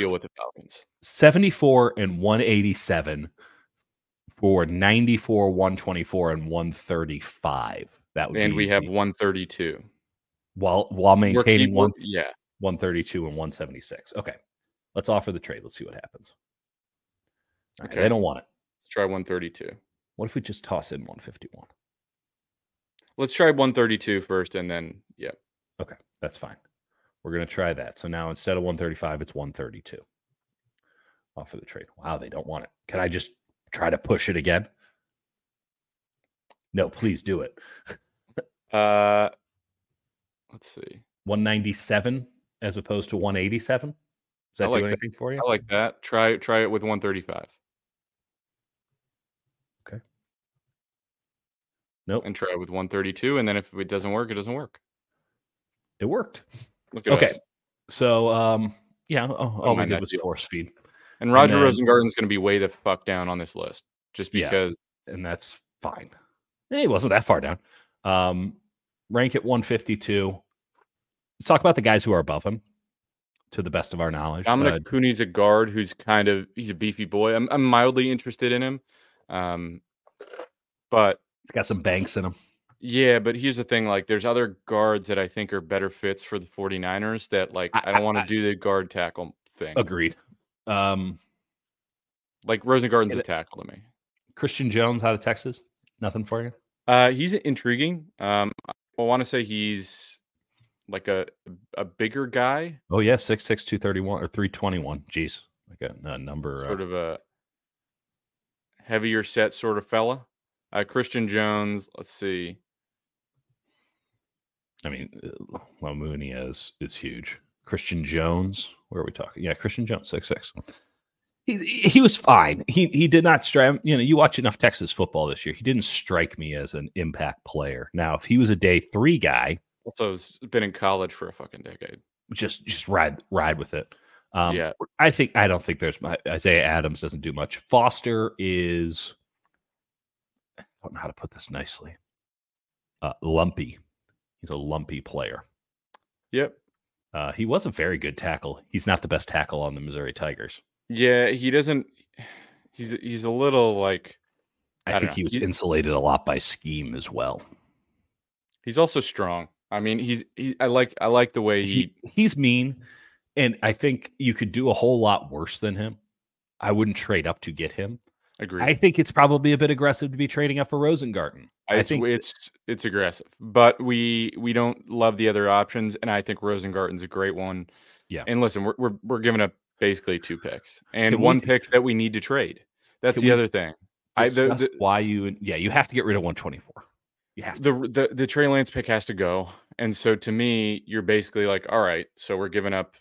74 and 187 for 94, 124, and 135. That would and we have 132 while maintaining 132 and 176. Okay, let's offer the trade. Let's see what happens. Okay, they don't want it. Let's try 132. What if we just toss in 151? Let's try 132 first, and then Okay, that's fine. We're going to try that. So now instead of 135, it's 132. Offer the trade. Wow, they don't want it. Can I just try to push it again? No, please do it. Let's see. 197 as opposed to 187? Does that do anything for you? I like that. Try it with 135. Okay. Nope. And try it with 132, and then if it doesn't work, it doesn't work. It worked. Look at us. So, all we did was force feed. And Roger Rosengarten's going to be way the fuck down on this list just because. Yeah, and that's fine. He wasn't that far down. Rank at 152. Let's talk about the guys who are above him, to the best of our knowledge. Dominic Cooney's a guard who's he's a beefy boy. I'm mildly interested in him. But he's got some banks in him. Yeah, but here's the thing. Like, there's other guards that I think are better fits for the 49ers that, like, I don't want to do the guard tackle thing. Agreed. Like, Rosengarten's a tackle to me. Christian Jones out of Texas? Nothing for you? He's intriguing. I want to say he's like a bigger guy. Oh, yeah, 6'6", 231 or 321. Jeez. Like a number. Sort of a heavier set sort of fella. Christian Jones, let's see. I mean, Lamunia is huge. Christian Jones, where are we talking? Yeah, Christian Jones, 6'6". He was fine. He did not strike. You watch enough Texas football this year. He didn't strike me as an impact player. Now, if he was a day 3 guy, also has been in college for a fucking decade. Just ride with it. Yeah, I don't think there's Isaiah Adams doesn't do much. Foster is. I don't know how to put this nicely. Lumpy. He's a lumpy player. Yep. He was a very good tackle. He's not the best tackle on the Missouri Tigers. Yeah, he doesn't. He's a little like. I think he was insulated a lot by scheme as well. He's also strong. I mean, I like the way he's mean, and I think you could do a whole lot worse than him. I wouldn't trade up to get him. Agreed. I think it's probably a bit aggressive to be trading up for Rosengarten. I think it's aggressive, but we don't love the other options, and I think Rosengarten's a great one. Yeah. And listen, we're giving up basically 2 picks and one pick that we need to trade. That's the other thing. Why you have to get rid of 124. You have to. The Trey Lance pick has to go, and so to me, you're basically like, all right, so we're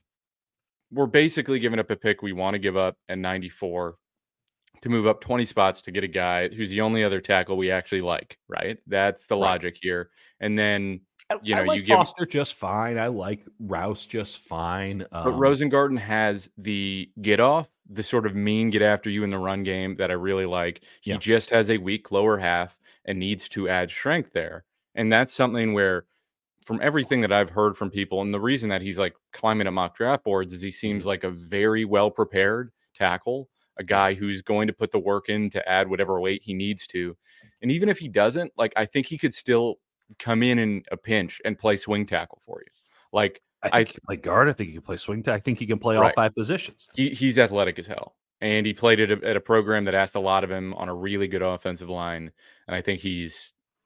basically giving up a pick we want to give up at 94. To move up 20 spots to get a guy who's the only other tackle we actually like, right? That's the logic here. And then, I like Foster just fine. I like Rouse just fine. But Rosengarten has the get off, the sort of mean get after you in the run game that I really like. He just has a weak lower half and needs to add strength there. And that's something where, from everything that I've heard from people, and the reason that he's like climbing up mock draft boards is he seems like a very well prepared tackle. A guy who's going to put the work in to add whatever weight he needs to. And even if he doesn't, like, I think he could still come in a pinch and play swing tackle for you. Like, I think he can play guard. I think he can play swing tackle. I think he can play all 5 positions. He's athletic as hell. And he played at a program that asked a lot of him on a really good offensive line. And I think he's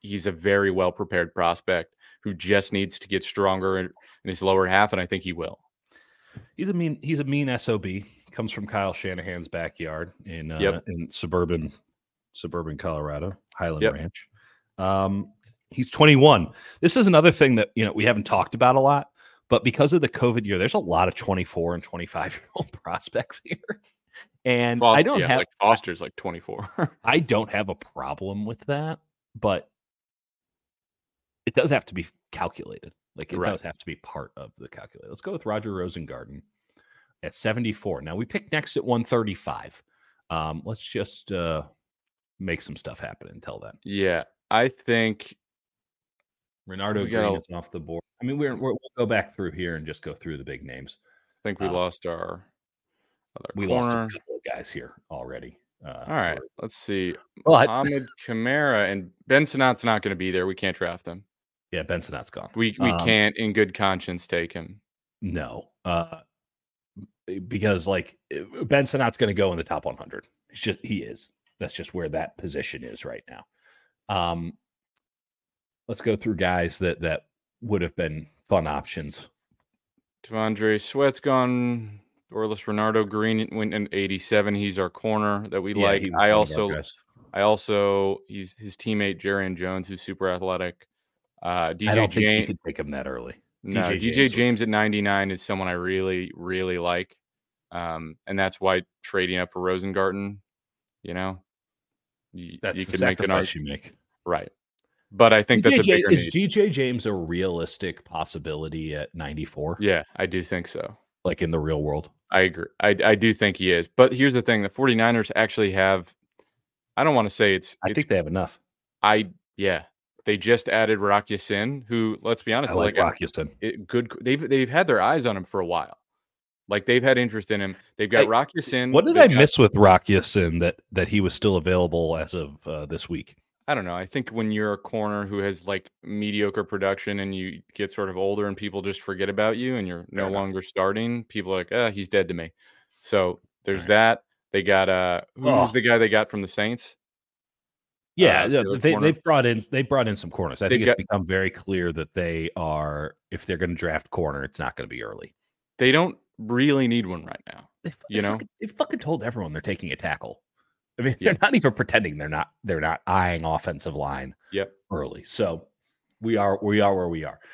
he's a very well prepared prospect who just needs to get stronger in his lower half, and I think he will. He's a mean SOB. Comes from Kyle Shanahan's backyard in suburban Colorado, Highland Ranch. He's 21. This is another thing that we haven't talked about a lot, but because of the COVID year, there's a lot of 24 and 25-year-old prospects here. And Foster, I don't have like Foster's like 24. I don't have a problem with that, but it does have to be calculated. Like it does have to be part of the calculator. Let's go with Roger Rosengarten at 74. Now we picked next at 135. Let's just make some stuff happen until then. Yeah, I think Renardo Green is off the board. I mean, we'll go back through here and just go through the big names. I think we lost our other lost a couple of guys here already. All right, let's see. Ahmed Kamara and Ben Sinnot's not going to be there. We can't draft him. Yeah, Ben Sinnot's gone. We can't, in good conscience, take him. No, because Ben Sinnot's going to go in the top 100. He is. That's just where that position is right now. Let's go through guys that would have been fun options. T'Vondre Sweat's gone. Orlis Renardo Green went in 87. He's our corner that we like. I also he's his teammate Jarian Jones, who's super athletic. DJ James could take him that early. No, DJ James at 99 is someone I really, really like. And that's why trading up for Rosengarten, that's you can sacrifice you make. Right. But I think that's a bigger need. Is DJ James a realistic possibility at 94? Yeah, I do think so. Like in the real world? I agree. I do think he is. But here's the thing. The 49ers actually have, I don't want to say I think they have enough. They just added Rock Ya-Sin, who, let's be honest, I like Rock Ya-Sin. They've had their eyes on him for a while. Like they've had interest in him. They've got Rock Ya-Sin. What did I miss with Rock Ya-Sin that he was still available as of this week? I don't know. I think when you're a corner who has like mediocre production and you get sort of older and people just forget about you and you're no longer starting, people are like, he's dead to me. So there's that. They got who's the guy they got from the Saints? Yeah, they've brought in some corners. I think it's become very clear that they are, if they're going to draft corner, it's not going to be early. They don't really need one right now. They've fucking told everyone they're taking a tackle. I mean, they're not even pretending they're not eyeing offensive line early. So we are where we are.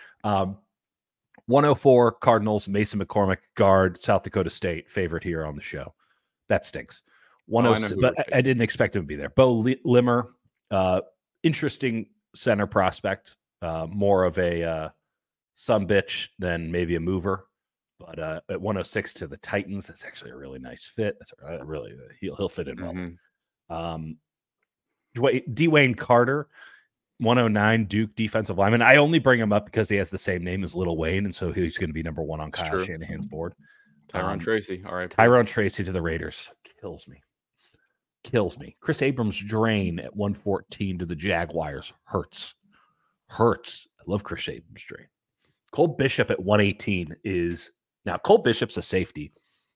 104 Cardinals, Mason McCormick, guard, South Dakota State, favorite here on the show. That stinks. 106, but I didn't expect him to be there. Bo Limmer, interesting center prospect, more of a son bitch than maybe a mover. But at 106 to the Titans, that's actually a really nice fit. That's really he'll fit in well. Dwayne Carter, 109 Duke defensive lineman. I only bring him up because he has the same name as Lil Wayne, and so he's going to be number one on Kyle Shanahan's board. Tyrone Tracy, all right. Tyrone Tracy to the Raiders kills me. Chris Abrams Drain at 114 to the Jaguars hurts. I love Chris Abrams Drain. Cole Bishop at 118 is now Cole Bishop's a safety.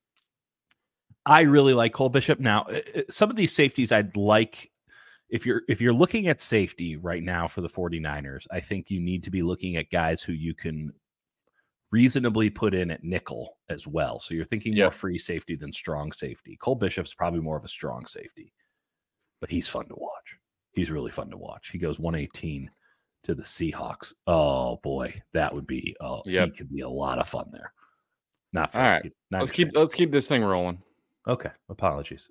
I really like Cole Bishop. Now, some of these safeties I'd like, if you're looking at safety right now for the 49ers, I think you need to be looking at guys who you can reasonably put in at nickel as well. So you're thinking more free safety than strong safety. Cole Bishop's probably more of a strong safety, but he's fun to watch. He's really fun to watch. He goes 118 to the Seahawks. Oh boy, that would be he could be a lot of fun there. Not fun. All right. Let's keep this thing rolling. Okay. Apologies.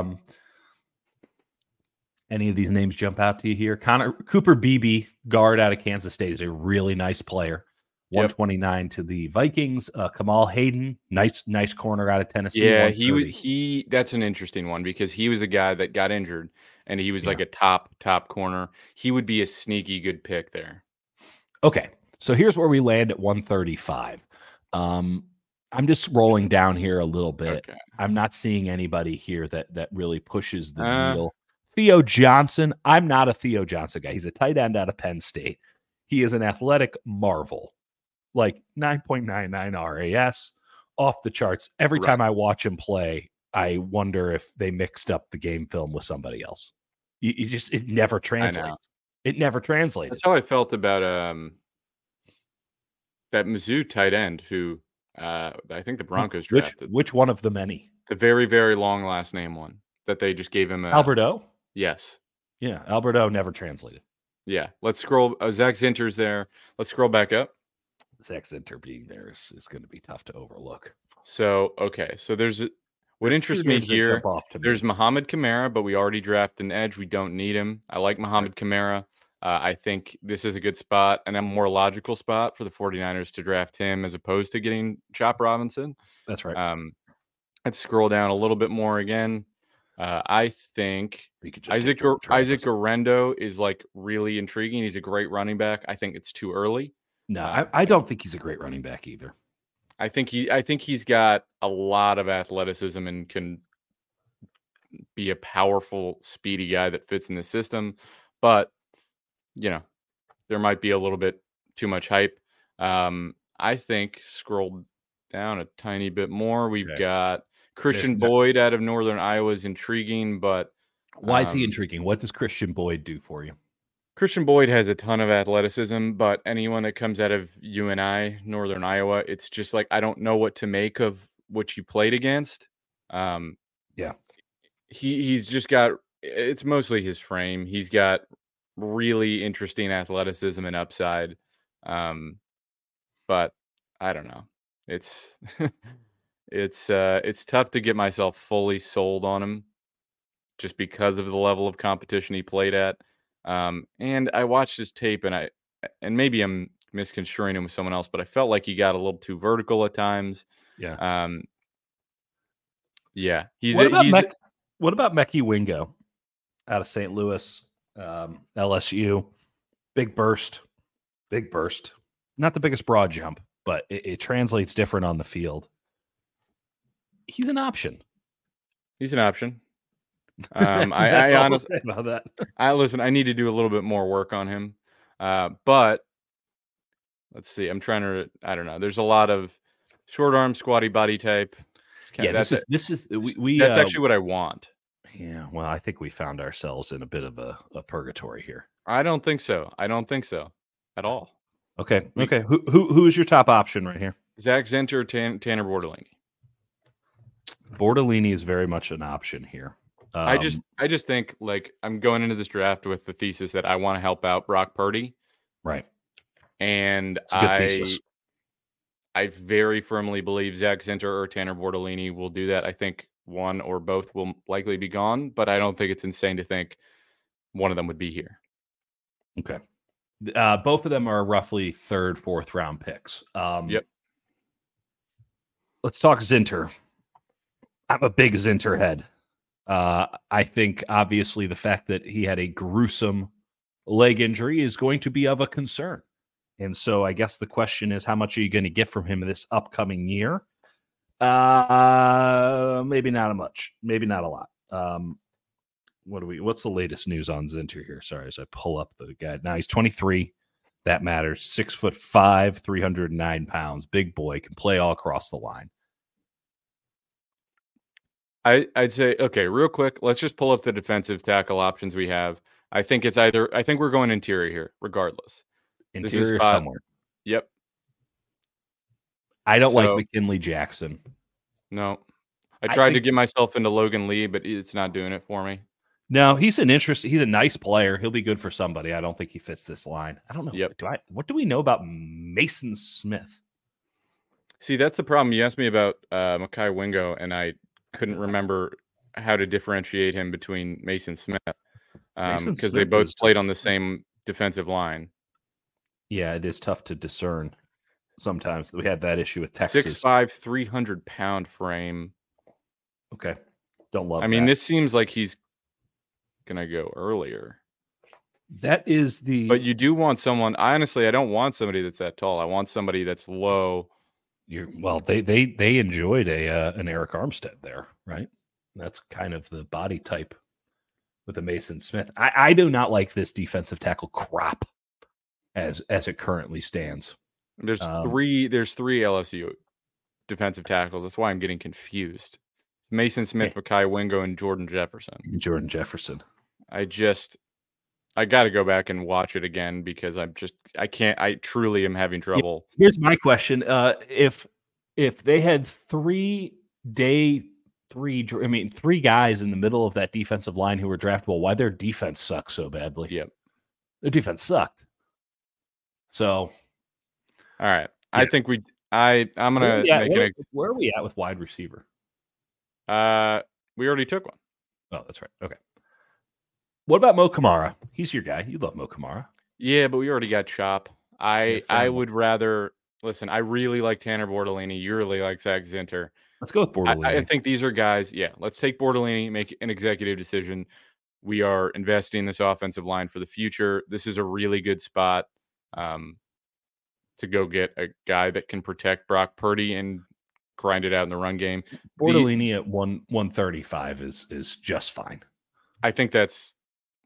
Any of these names jump out to you here? Cooper Beebe, guard out of Kansas State, is a really nice player. 129 to the Vikings. Kamal Hayden, nice corner out of Tennessee. Yeah, he that's an interesting one because he was a guy that got injured and he was like a top corner. He would be a sneaky good pick there. Okay. So here's where we land at 135. I'm just rolling down here a little bit. Okay. I'm not seeing anybody here that really pushes the needle. Theo Johnson. I'm not a Theo Johnson guy. He's a tight end out of Penn State. He is an athletic marvel. Like 9.99 RAS, off the charts. Every time I watch him play, I wonder if they mixed up the game film with somebody else. It never translates. It never translated. That's how I felt about that Mizzou tight end who I think the Broncos drafted. Which one of the many? The very, very long last name one that they just gave him. Alberto? Yes. Yeah, Alberto never translated. Yeah. Let's scroll. Zach Zinter's there. Let's scroll back up. Zach Zinter being there is going to be tough to overlook. So, okay. So what interests me here, there's Muhammad Kamara, but we already drafted an edge. We don't need him. I like Muhammad Kamara. I think this is a good spot and a more logical spot for the 49ers to draft him as opposed to getting Chop Robinson. That's right. Let's scroll down a little bit more again. I think Isaac Guerendo is like really intriguing. He's a great running back. I think it's too early. No, I don't think he's a great running back either. I think he's got a lot of athleticism and can be a powerful, speedy guy that fits in the system. But there might be a little bit too much hype. I think scroll down a tiny bit more. We've got Christian Boyd out of Northern Iowa is intriguing, but why is he intriguing? What does Christian Boyd do for you? Christian Boyd has a ton of athleticism, but anyone that comes out of UNI, Northern Iowa, it's just like I don't know what to make of what you played against. He's just got it's mostly his frame. He's got really interesting athleticism and upside. But I don't know. It's it's tough to get myself fully sold on him just because of the level of competition he played at. And I watched his tape and maybe I'm misconstruing him with someone else, but I felt like he got a little too vertical at times. Yeah. Yeah. What about Mekhi Wingo out of St. Louis, LSU? Big burst. Not the biggest broad jump, but it translates different on the field. He's an option. I honestly about that. I need to do a little bit more work on him. But let's see. I'm trying to. I don't know. There's a lot of short arm, squatty body type. That's actually what I want. Yeah. Well, I think we found ourselves in a bit of a purgatory here. I don't think so at all. Okay. Who is your top option right here? Zach Zinter, Tanner Bortolini. Bortolini is very much an option here. I just think like I'm going into this draft with the thesis that I want to help out Brock Purdy. Right. And it's a good thesis. I very firmly believe Zach Zinter or Tanner Bortolini will do that. I think one or both will likely be gone, but I don't think it's insane to think one of them would be here. Okay. Both of them are roughly 3rd, 4th round picks. Yep. Let's talk Zinter. I'm a big Zinter head. I think obviously the fact that he had a gruesome leg injury is going to be of a concern. And so I guess the question is, how much are you going to get from him this upcoming year? Maybe not much. Maybe not a lot. What's the latest news on Zinter here? Sorry, as I pull up the guy. Now he's 23. That matters. 6'5", 309 pounds. Big boy, can play all across the line. I'd say, okay, real quick, let's just pull up the defensive tackle options we have. I think we're going interior here, regardless. Interior somewhere. Yep. I don't like McKinley Jackson. No. I tried to get myself into Logan Lee, but it's not doing it for me. No, he's a nice player. He'll be good for somebody. I don't think he fits this line. I don't know. Yep. What do we know about Mason Smith? See, that's the problem. You asked me about Mekhi Wingo, and I couldn't remember how to differentiate him between Mason Smith because they both played on the same defensive line. Yeah, it is tough to discern sometimes. We had that issue with Texas. 6'5", 300-pound frame. Okay. Don't love that. I mean, this seems like he's going to go earlier. But you do want someone. Honestly, I don't want somebody that's that tall. I want somebody that's low. They enjoyed an Eric Armstead there, right? That's kind of the body type with a Mason Smith. I do not like this defensive tackle crop as it currently stands. There's three LSU defensive tackles. That's why I'm getting confused. Mason Smith, Mekhi Wingo, and Jordan Jefferson. I I got to go back and watch it again because I can't. I truly am having trouble. Here's my question: if they had three guys in the middle of that defensive line who were draftable, why their defense sucks so badly? Yep, their defense sucked. So, all right, yeah. I think I'm gonna where are we at with wide receiver? We already took one. Oh, that's right. Okay. What about Mo Kamara? He's your guy. You love Mo Kamara. Yeah, but we already got Chop. I would rather listen. I really like Tanner Bortolini. You really like Zach Zinter. Let's go with Bortolini. I think these are guys. Yeah, let's take Bortolini, make an executive decision. We are investing in this offensive line for the future. This is a really good spot to go get a guy that can protect Brock Purdy and grind it out in the run game. Bortolini at 135 is just fine. I think that's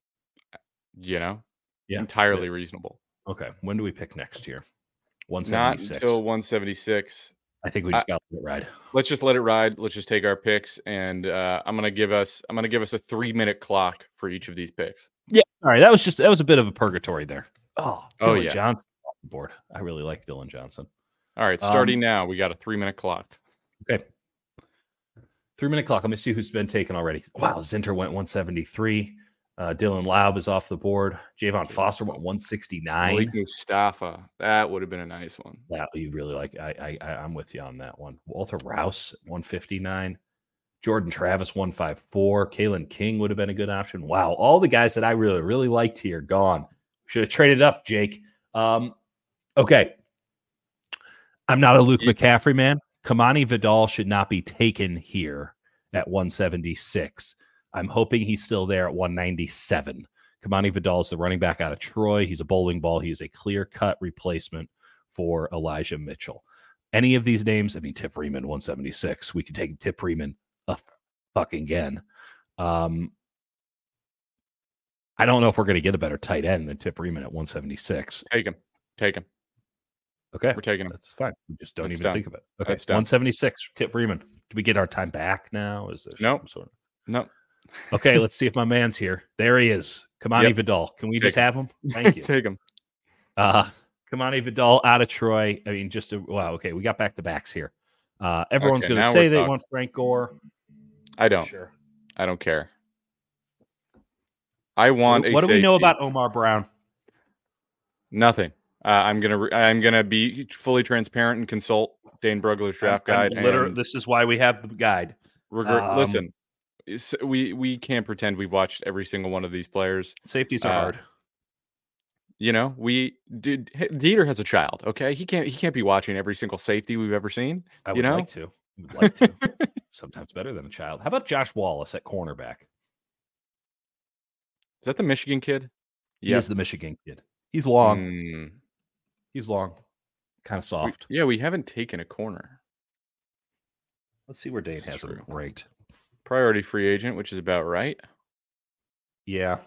entirely reasonable. Okay. When do we pick next year? 176. Not until 176. I think we just got to let it ride. Let's just let it ride. Let's just take our picks, and I'm gonna give us a 3-minute clock for each of these picks. Yeah. All right. That was a bit of a purgatory there. Dylan yeah. Johnson off the board. I really like Dylan Johnson. All right. Starting now, we got a 3-minute clock. Okay. 3-minute clock. Let me see who's been taken already. Wow. Zinter went 173. Dylan Laub is off the board. Javon Foster went 169. Malik Mustafa. That would have been a nice one. That you really like. I'm with you on that one. Walter Rouse, 159. Jordan Travis, 154. Kalen King would have been a good option. Wow. All the guys that I really, really liked here gone. Should have traded up, Jake. Okay. I'm not a Luke McCaffrey man. Kamani Vidal should not be taken here at 176. I'm hoping he's still there at 197. Kamani Vidal is the running back out of Troy. He's a bowling ball. He is a clear-cut replacement for Elijah Mitchell. Any of these names, I mean, Tip Freeman, 176. We could take Tip Freeman fucking again. I don't know if we're going to get a better tight end than Tip Freeman at 176. Take him. Okay. We're taking him. That's fine. We just don't even think of it. Okay. That's 176. Tip Freeman. Do we get our time back now? Is there some sort of... Nope. Okay, let's see if my man's here. There he is. Kamani Vidal. Can we just have him? Thank you. Take him. Kamani Vidal out of Troy. I mean, wow. Okay, we got back to backs here. Everyone's going to say they want Frank Gore. I don't. Sure. I don't care. I want What do we know about Omar Brown? Nothing. I'm gonna be fully transparent and consult Dane Brugler's draft guide. This is why we have the guide. Listen. We can't pretend we've watched every single one of these players. Safeties are hard. Dieter has a child. Okay, he can't be watching every single safety we've ever seen. I would like to. Sometimes better than a child. How about Josh Wallace at cornerback? Is that the Michigan kid? He is the Michigan kid. He's long. He's long. Kind of soft. We haven't taken a corner. Let's see where Dane has him ranked. Priority free agent, which is about right. Yeah.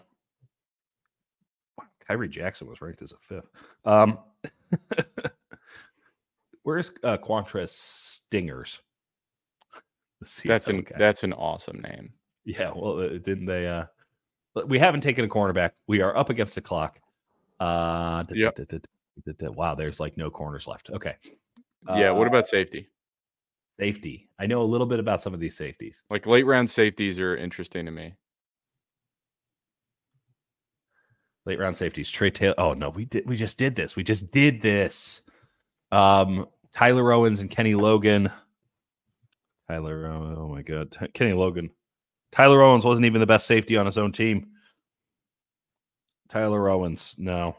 Kyrie Jackson was ranked as a 5th. Where's Quantrez Stingers? That's an awesome name. Yeah, well, didn't they? We haven't taken a cornerback. We are up against the clock. Wow, there's like no corners left. Okay. What about safety? Safety. I know a little bit about some of these safeties. Like late round safeties are interesting to me. Late round safeties. Trey Taylor. Oh no, we just did this. Tyler Owens and Kenny Logan. Oh my God. Kenny Logan. Tyler Owens wasn't even the best safety on his own team. Tyler Owens. No.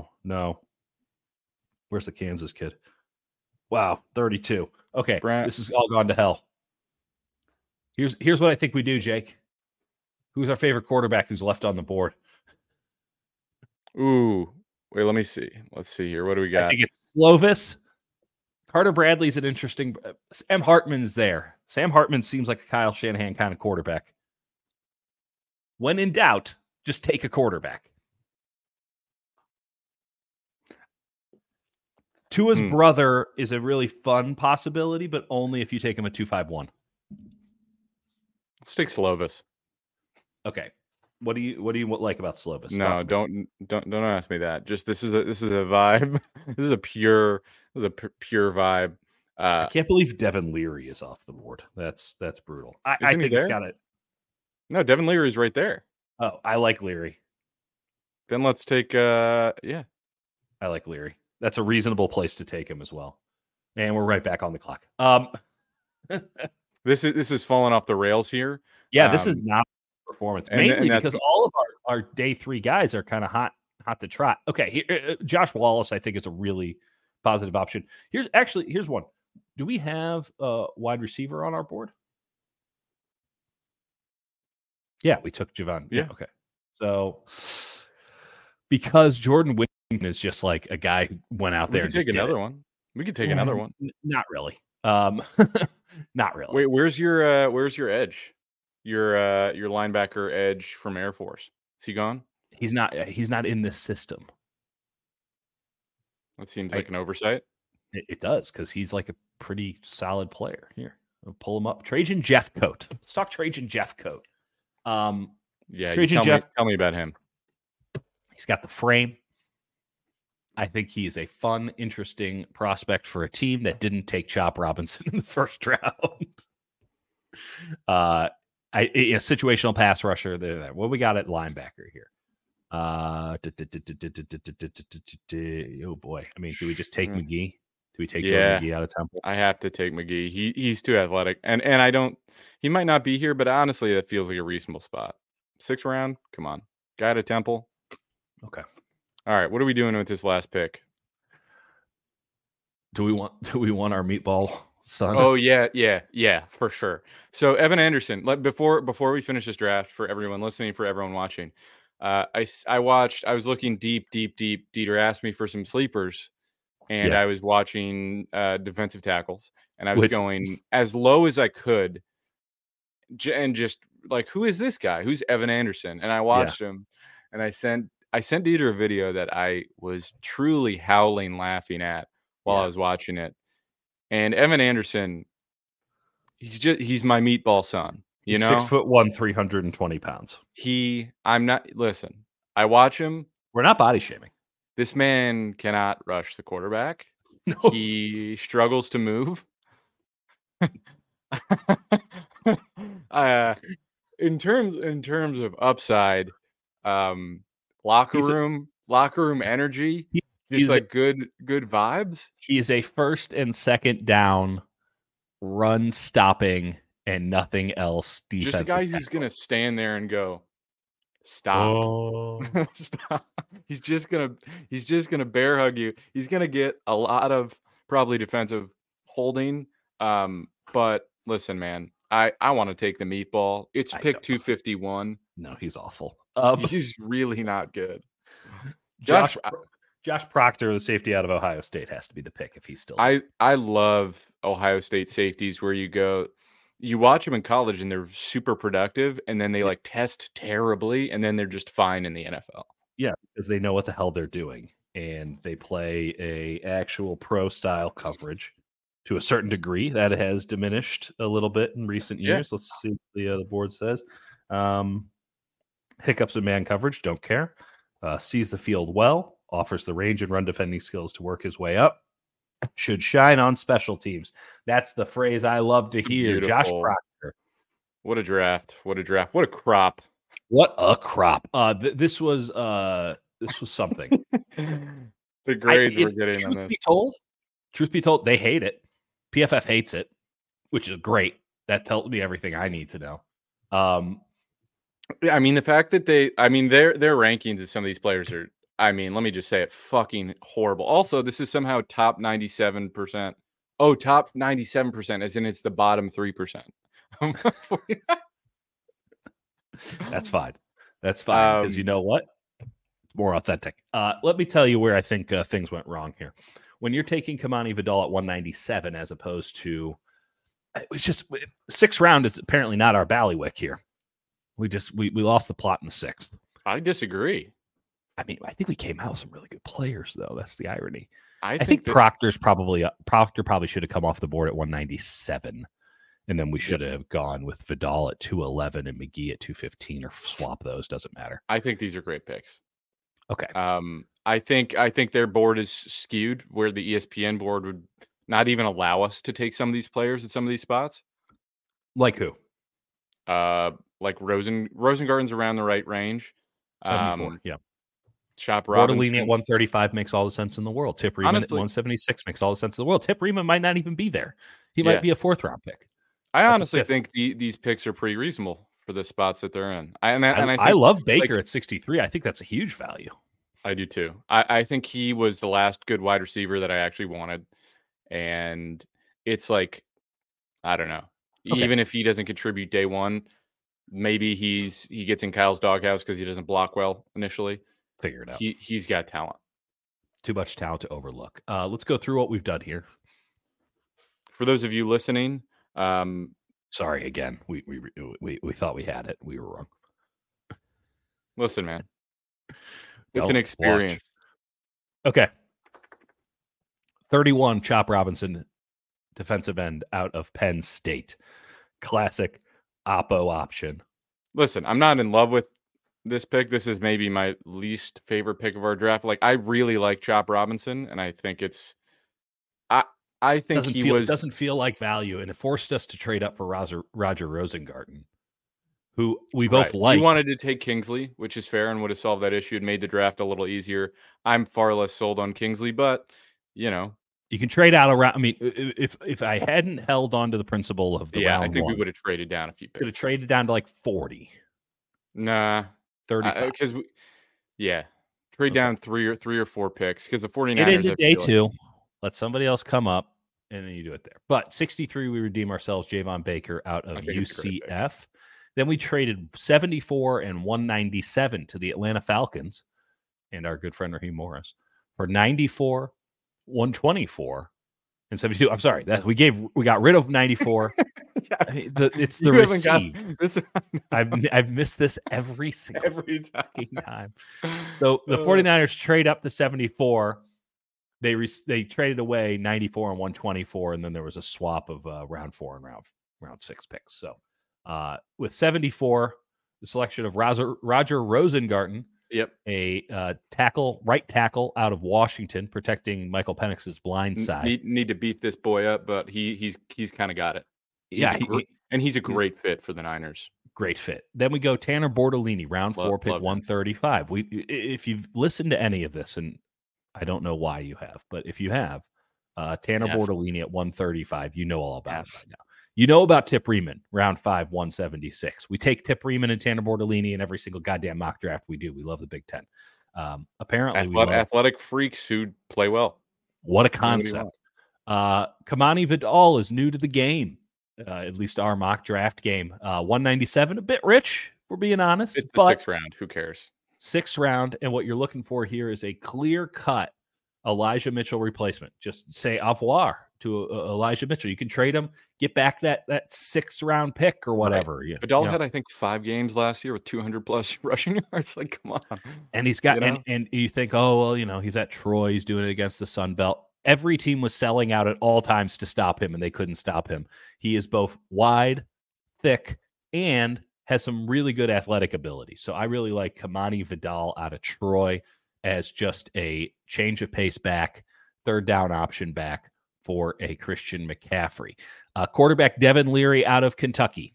Where's the Kansas kid? Wow, 32. Okay, This has all gone to hell. Here's what I think we do, Jake. Who's our favorite quarterback who's left on the board? Ooh, wait, let me see. Let's see here. What do we got? I think it's Slovis. Carter Bradley's an interesting. Sam Hartman's there. Sam Hartman seems like a Kyle Shanahan kind of quarterback. When in doubt, just take a quarterback. Tua's brother is a really fun possibility, but only if you take him a 2.51. Let's take Slovis. Okay. What do you like about Slovis? No, don't ask me that. Just this is a vibe. This is a pure vibe. I can't believe Devin Leary is off the board. That's brutal. I think it's got it. No, Devin Leary is right there. Oh, I like Leary. Then let's take I like Leary. That's a reasonable place to take him as well. And we're right back on the clock. This is falling off the rails here. Yeah, this is not performance. Mainly because all of our day 3 guys are kind of hot to trot. Okay, here, Josh Wallace, I think, is a really positive option. Here's one. Do we have a wide receiver on our board? Yeah, we took Javon. Yeah. Okay. So because Jordan Whittington is just like a guy who went out there and take another one. We could take another one. Not really. Not really. Wait, where's your edge? Your linebacker edge from Air Force. Is he gone? He's not in this system. That seems like an oversight. It does, because he's like a pretty solid player. Here, I'll pull him up. Trajan Jeffcoat. Let's talk Trajan Jeffcoat. Yeah, tell me about him. He's got the frame. I think he is a fun, interesting prospect for a team that didn't take Chop Robinson in the first round. A situational pass rusher. There. What we got at linebacker here? Oh boy. I mean, do we just take McGee? Do we take Jordan McGee out of Temple? I have to take McGee. He's too athletic, and I don't. He might not be here, but honestly, that feels like a reasonable spot. 6th round, come on, guy at Temple. Okay. All right, what are we doing with this last pick? Do we want our meatball son? Oh yeah, for sure. So Evan Anderson. Before we finish this draft, for everyone listening, for everyone watching, I was looking deep. Dieter asked me for some sleepers, and I was watching defensive tackles, and I was going as low as I could, and just like, who is this guy? Who's Evan Anderson? And I watched him, and I sent Dieter a video that I was truly howling laughing at while I was watching it. And Evan Anderson, he's my meatball son. You know, 6'1", 320 pounds. Listen, I watch him. We're not body shaming. This man cannot rush the quarterback. No. He struggles to move. In terms of upside, locker room energy, just like good vibes. He is a first and second down run stopping and nothing else defensive. Just a guy who's going to stand there and go, stop. Oh. Stop. He's just going to bear hug you. He's going to get a lot of probably defensive holding. But listen, man, I want to take the meatball. It's pick 251. No, he's awful. He's really not good. Josh Proctor, the safety out of Ohio State, has to be the pick if he's still. I love Ohio State safeties where you watch them in college and they're super productive, and then they like test terribly, and then they're just fine in the NFL. Yeah, because they know what the hell they're doing, and they play a actual pro style coverage to a certain degree. That has diminished a little bit in recent years. Let's see what the board says. Hiccups in man coverage, don't care. Sees the field well, offers the range and run defending skills to work his way up. Should shine on special teams. That's the phrase I love to hear. Beautiful. Josh Proctor. What a draft. What a draft. What a crop. What a crop. This was something. The grades we're getting on this. Truth be told, they hate it. PFF hates it, which is great. That tells me everything I need to know. I mean, the fact that their rankings of some of these players are, I mean, let me just say it, fucking horrible. Also, this is somehow top 97%. Oh, top 97%, as in it's the bottom 3%. That's fine. That's fine, because you know what? It's more authentic. Let me tell you where I think things went wrong here. When you're taking Kamani Vidal at 197 as opposed to, it's just 6th round is apparently not our ballywick here. We lost the plot in the 6th. I disagree. I mean, I think we came out with some really good players, though. That's the irony. I think Proctor probably should have come off the board at 197. And then we should have gone with Vidal at 211 and McGee at 215, or swap those. Doesn't matter. I think these are great picks. Okay. I think their board is skewed where the ESPN board would not even allow us to take some of these players at some of these spots. Like who? Like Rosengarten's around the right range. 74. Yeah. Chop Robinson. Bortolini at 135 makes all the sense in the world. Tip Riemann at 176 makes all the sense in the world. Tip Riemann might not even be there. He might be a 4th round pick. I honestly think these picks are pretty reasonable for the spots that they're in. I love Baker at 63. I think that's a huge value. I do too. I think he was the last good wide receiver that I actually wanted. And it's like, I don't know. Okay. Even if he doesn't contribute day one, maybe he gets in Kyle's doghouse because he doesn't block well initially. Figure it out. He's got talent. Too much talent to overlook. Let's go through what we've done here. For those of you listening, sorry again. We thought we had it. We were wrong. Listen, man. It's an experience. Watch. Okay. 31, Chop Robinson, defensive end out of Penn State. Classic Oppo option. Listen, I'm not in love with this pick. This is maybe my least favorite pick of our draft. Like, I really like Chop Robinson, and I think it's I think doesn't feel like value, and it forced us to trade up for Roger Rosengarten, who we both like. He wanted to take Kingsley, which is fair and would have solved that issue and made the draft a little easier. I'm far less sold on Kingsley, but you can trade out around. I mean, if I hadn't held on to the principle of the round I think one, we would have traded down a few picks. Could have traded down to like 40. Nah, 35. Because trade down three or four picks because the 49ers get into day two. Let somebody else come up, and then you do it there. But 63, we redeem ourselves Javon Baker out of UCF. Then we traded 74 and 197 to the Atlanta Falcons and our good friend Raheem Morris for 94, 124, and 72. I'm sorry, that we got rid of 94. It's the receive. I've missed this every time. So the 49ers trade up to 74. They traded away 94 and 124, and then there was a swap of round 4 and round 6 picks. So with 74, the selection of Roger Rosengarten, a right tackle out of Washington, protecting Michael Penix's blind side. Need to beat this boy up, but he's kind of got it. He's a great fit for the Niners. Great fit. Then we go Tanner Bortolini, round 4 pick 135. If you've listened to any of this, and I don't know why you have, but if you have, Tanner Bortolini at 135, you know all about it right now. You know about Tip Riemann, round 5, 176. We take Tip Riemann and Tanner Bortolini in every single goddamn mock draft we do. We love the Big Ten. Apparently, athletic freaks who play well. What a concept. Kamani Vidal is new to the game, at least our mock draft game. 197, a bit rich, we're being honest. It's the 6th round. Who cares? 6th round, and what you're looking for here is a clear-cut Elijah Mitchell replacement. Just say au revoir to Elijah Mitchell. You can trade him, get back that 6th round pick or whatever. Right. Vidal had, I think, 5 games last year with 200+ rushing yards. Like, come on. And he's got, and you think, he's at Troy. He's doing it against the Sun Belt. Every team was selling out at all times to stop him, and they couldn't stop him. He is both wide, thick, and has some really good athletic ability. So I really like Kamani Vidal out of Troy as just a change of pace back, 3rd down option back for a Christian McCaffrey. Quarterback Devin Leary out of Kentucky.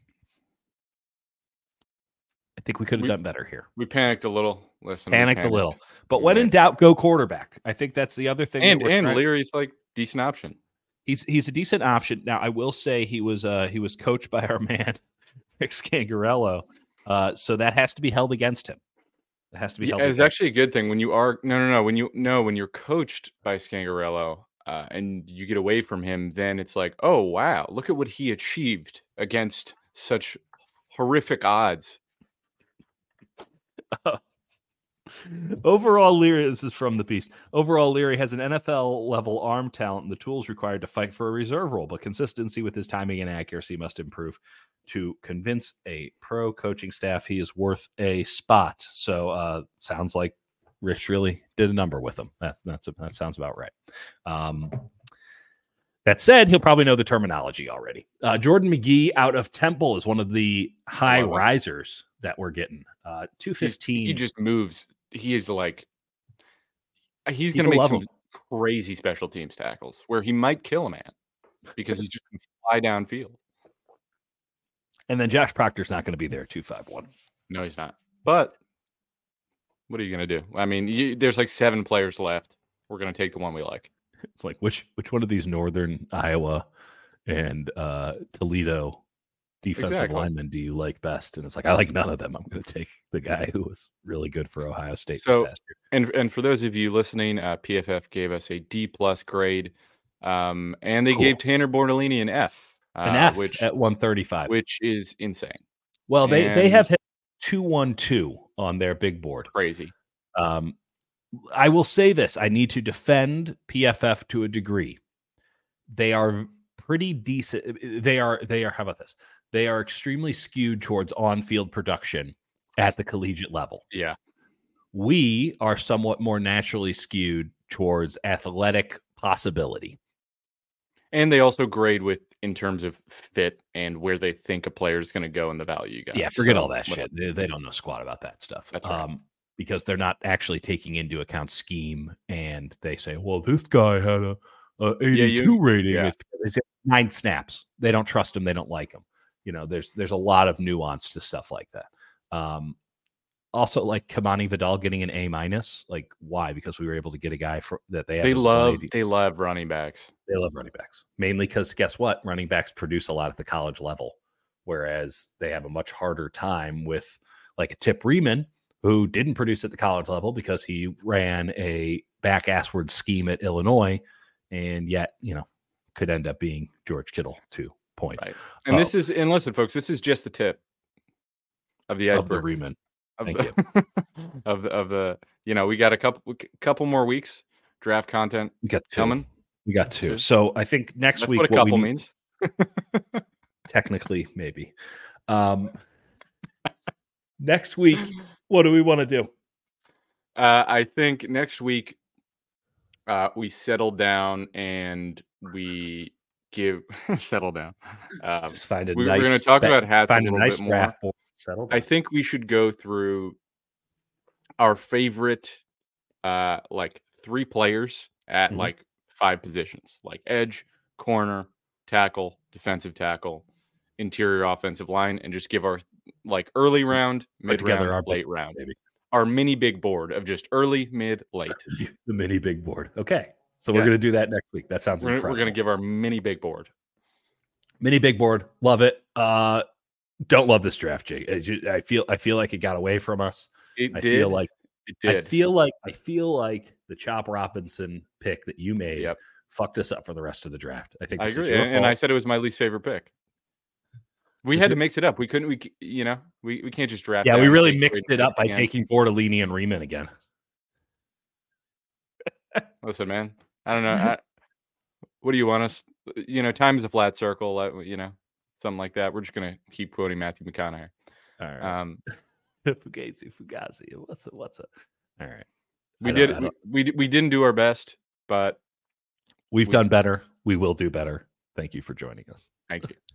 I think we could have done better here. We panicked a little. Panicked a little. But when in doubt, go quarterback. I think that's the other thing. And Leary's like decent option. He's a decent option. Now, I will say he was coached by our man Rick Scangarello. So that has to be held against him. It has to be held. It's actually a good thing when you are when you're coached by Scangarello and you get away from him, then it's like, oh wow, look at what he achieved against such horrific odds. Overall, Leary, this is from the piece. Overall, Leary has an NFL level arm talent and the tools required to fight for a reserve role, but consistency with his timing and accuracy must improve to convince a pro coaching staff he is worth a spot. So sounds like Rich really did a number with him. That sounds about right. That said, he'll probably know the terminology already. Jordan McGee out of Temple is one of the high risers that we're getting. 215. He just moves. He is like, he's going to make some crazy special teams tackles where he might kill a man because he's just going to fly downfield. And then Josh Proctor's not going to be there, 251. No, he's not. But what are you going to do? I mean, there's like 7 players left. We're going to take the one we like. It's like, which one of these Northern Iowa and Toledo defensive linemen do you like best? And it's like, I like none of them. I'm going to take the guy who was really good for Ohio State this past year. And for those of you listening, PFF gave us a D+ grade, and they gave Tanner Bortolini an F. An F at 135. Which is insane. Well, they have hit 212 on their big board. Crazy. I will say this. I need to defend PFF to a degree. They are pretty decent. They are, how about this? They are extremely skewed towards on-field production at the collegiate level. Yeah. We are somewhat more naturally skewed towards athletic possibility. And they also grade in terms of fit and where they think a player is going to go and the value you got. Yeah, forget all that shit. They don't know squat about that stuff. That's right. Because they're not actually taking into account scheme, and they say, well, this guy had a 82 rating. Yeah. It's 9 snaps. They don't trust him. They don't like him. There's a lot of nuance to stuff like that. Also, like Kamani Vidal getting an A-, like why? Because we were able to get a guy that they have. They love running backs. They love running backs mainly because guess what? Running backs produce a lot at the college level, whereas they have a much harder time with like a Tip Riemann, who didn't produce at the college level because he ran a back-assward scheme at Illinois, and yet, could end up being George Kittle 2.0. Right. And listen, folks, this is just the tip of the iceberg. Of the Riemann. Thank you. Of the, we got a couple more weeks draft content coming. We got 2. So I think next week, what a couple means. Technically, maybe. Next week, what do we want to do? I think next week we settle down and we settle down. Just find a we're going to talk about hats find a little nice bit more. Board, settle down. I think we should go through our favorite 3 players at like 5 positions, like edge, corner, tackle, defensive tackle, interior offensive line, and just give our early round, mid round, late round, maybe our mini big board of just early, mid, late. The mini big board. Okay, so we're going to do that next week. That sounds incredible. We're going to give our mini big board. Mini big board. Love it. Don't love this draft, Jake. I feel like it got away from us. I feel like the Chop Robinson pick that you made fucked us up for the rest of the draft. I think I agree, and I said it was my least favorite pick. We had to mix it up. We couldn't. We can't just draft. Yeah, we really mixed it up by taking Bortolini and Riemann again. Listen, man. I don't know. What do you want us? Time is a flat circle. Something like that. We're just gonna keep quoting Matthew McConaughey. All right. Fugazi. What's it? All right. We didn't do our best, but we've done better. We will do better. Thank you for joining us. Thank you.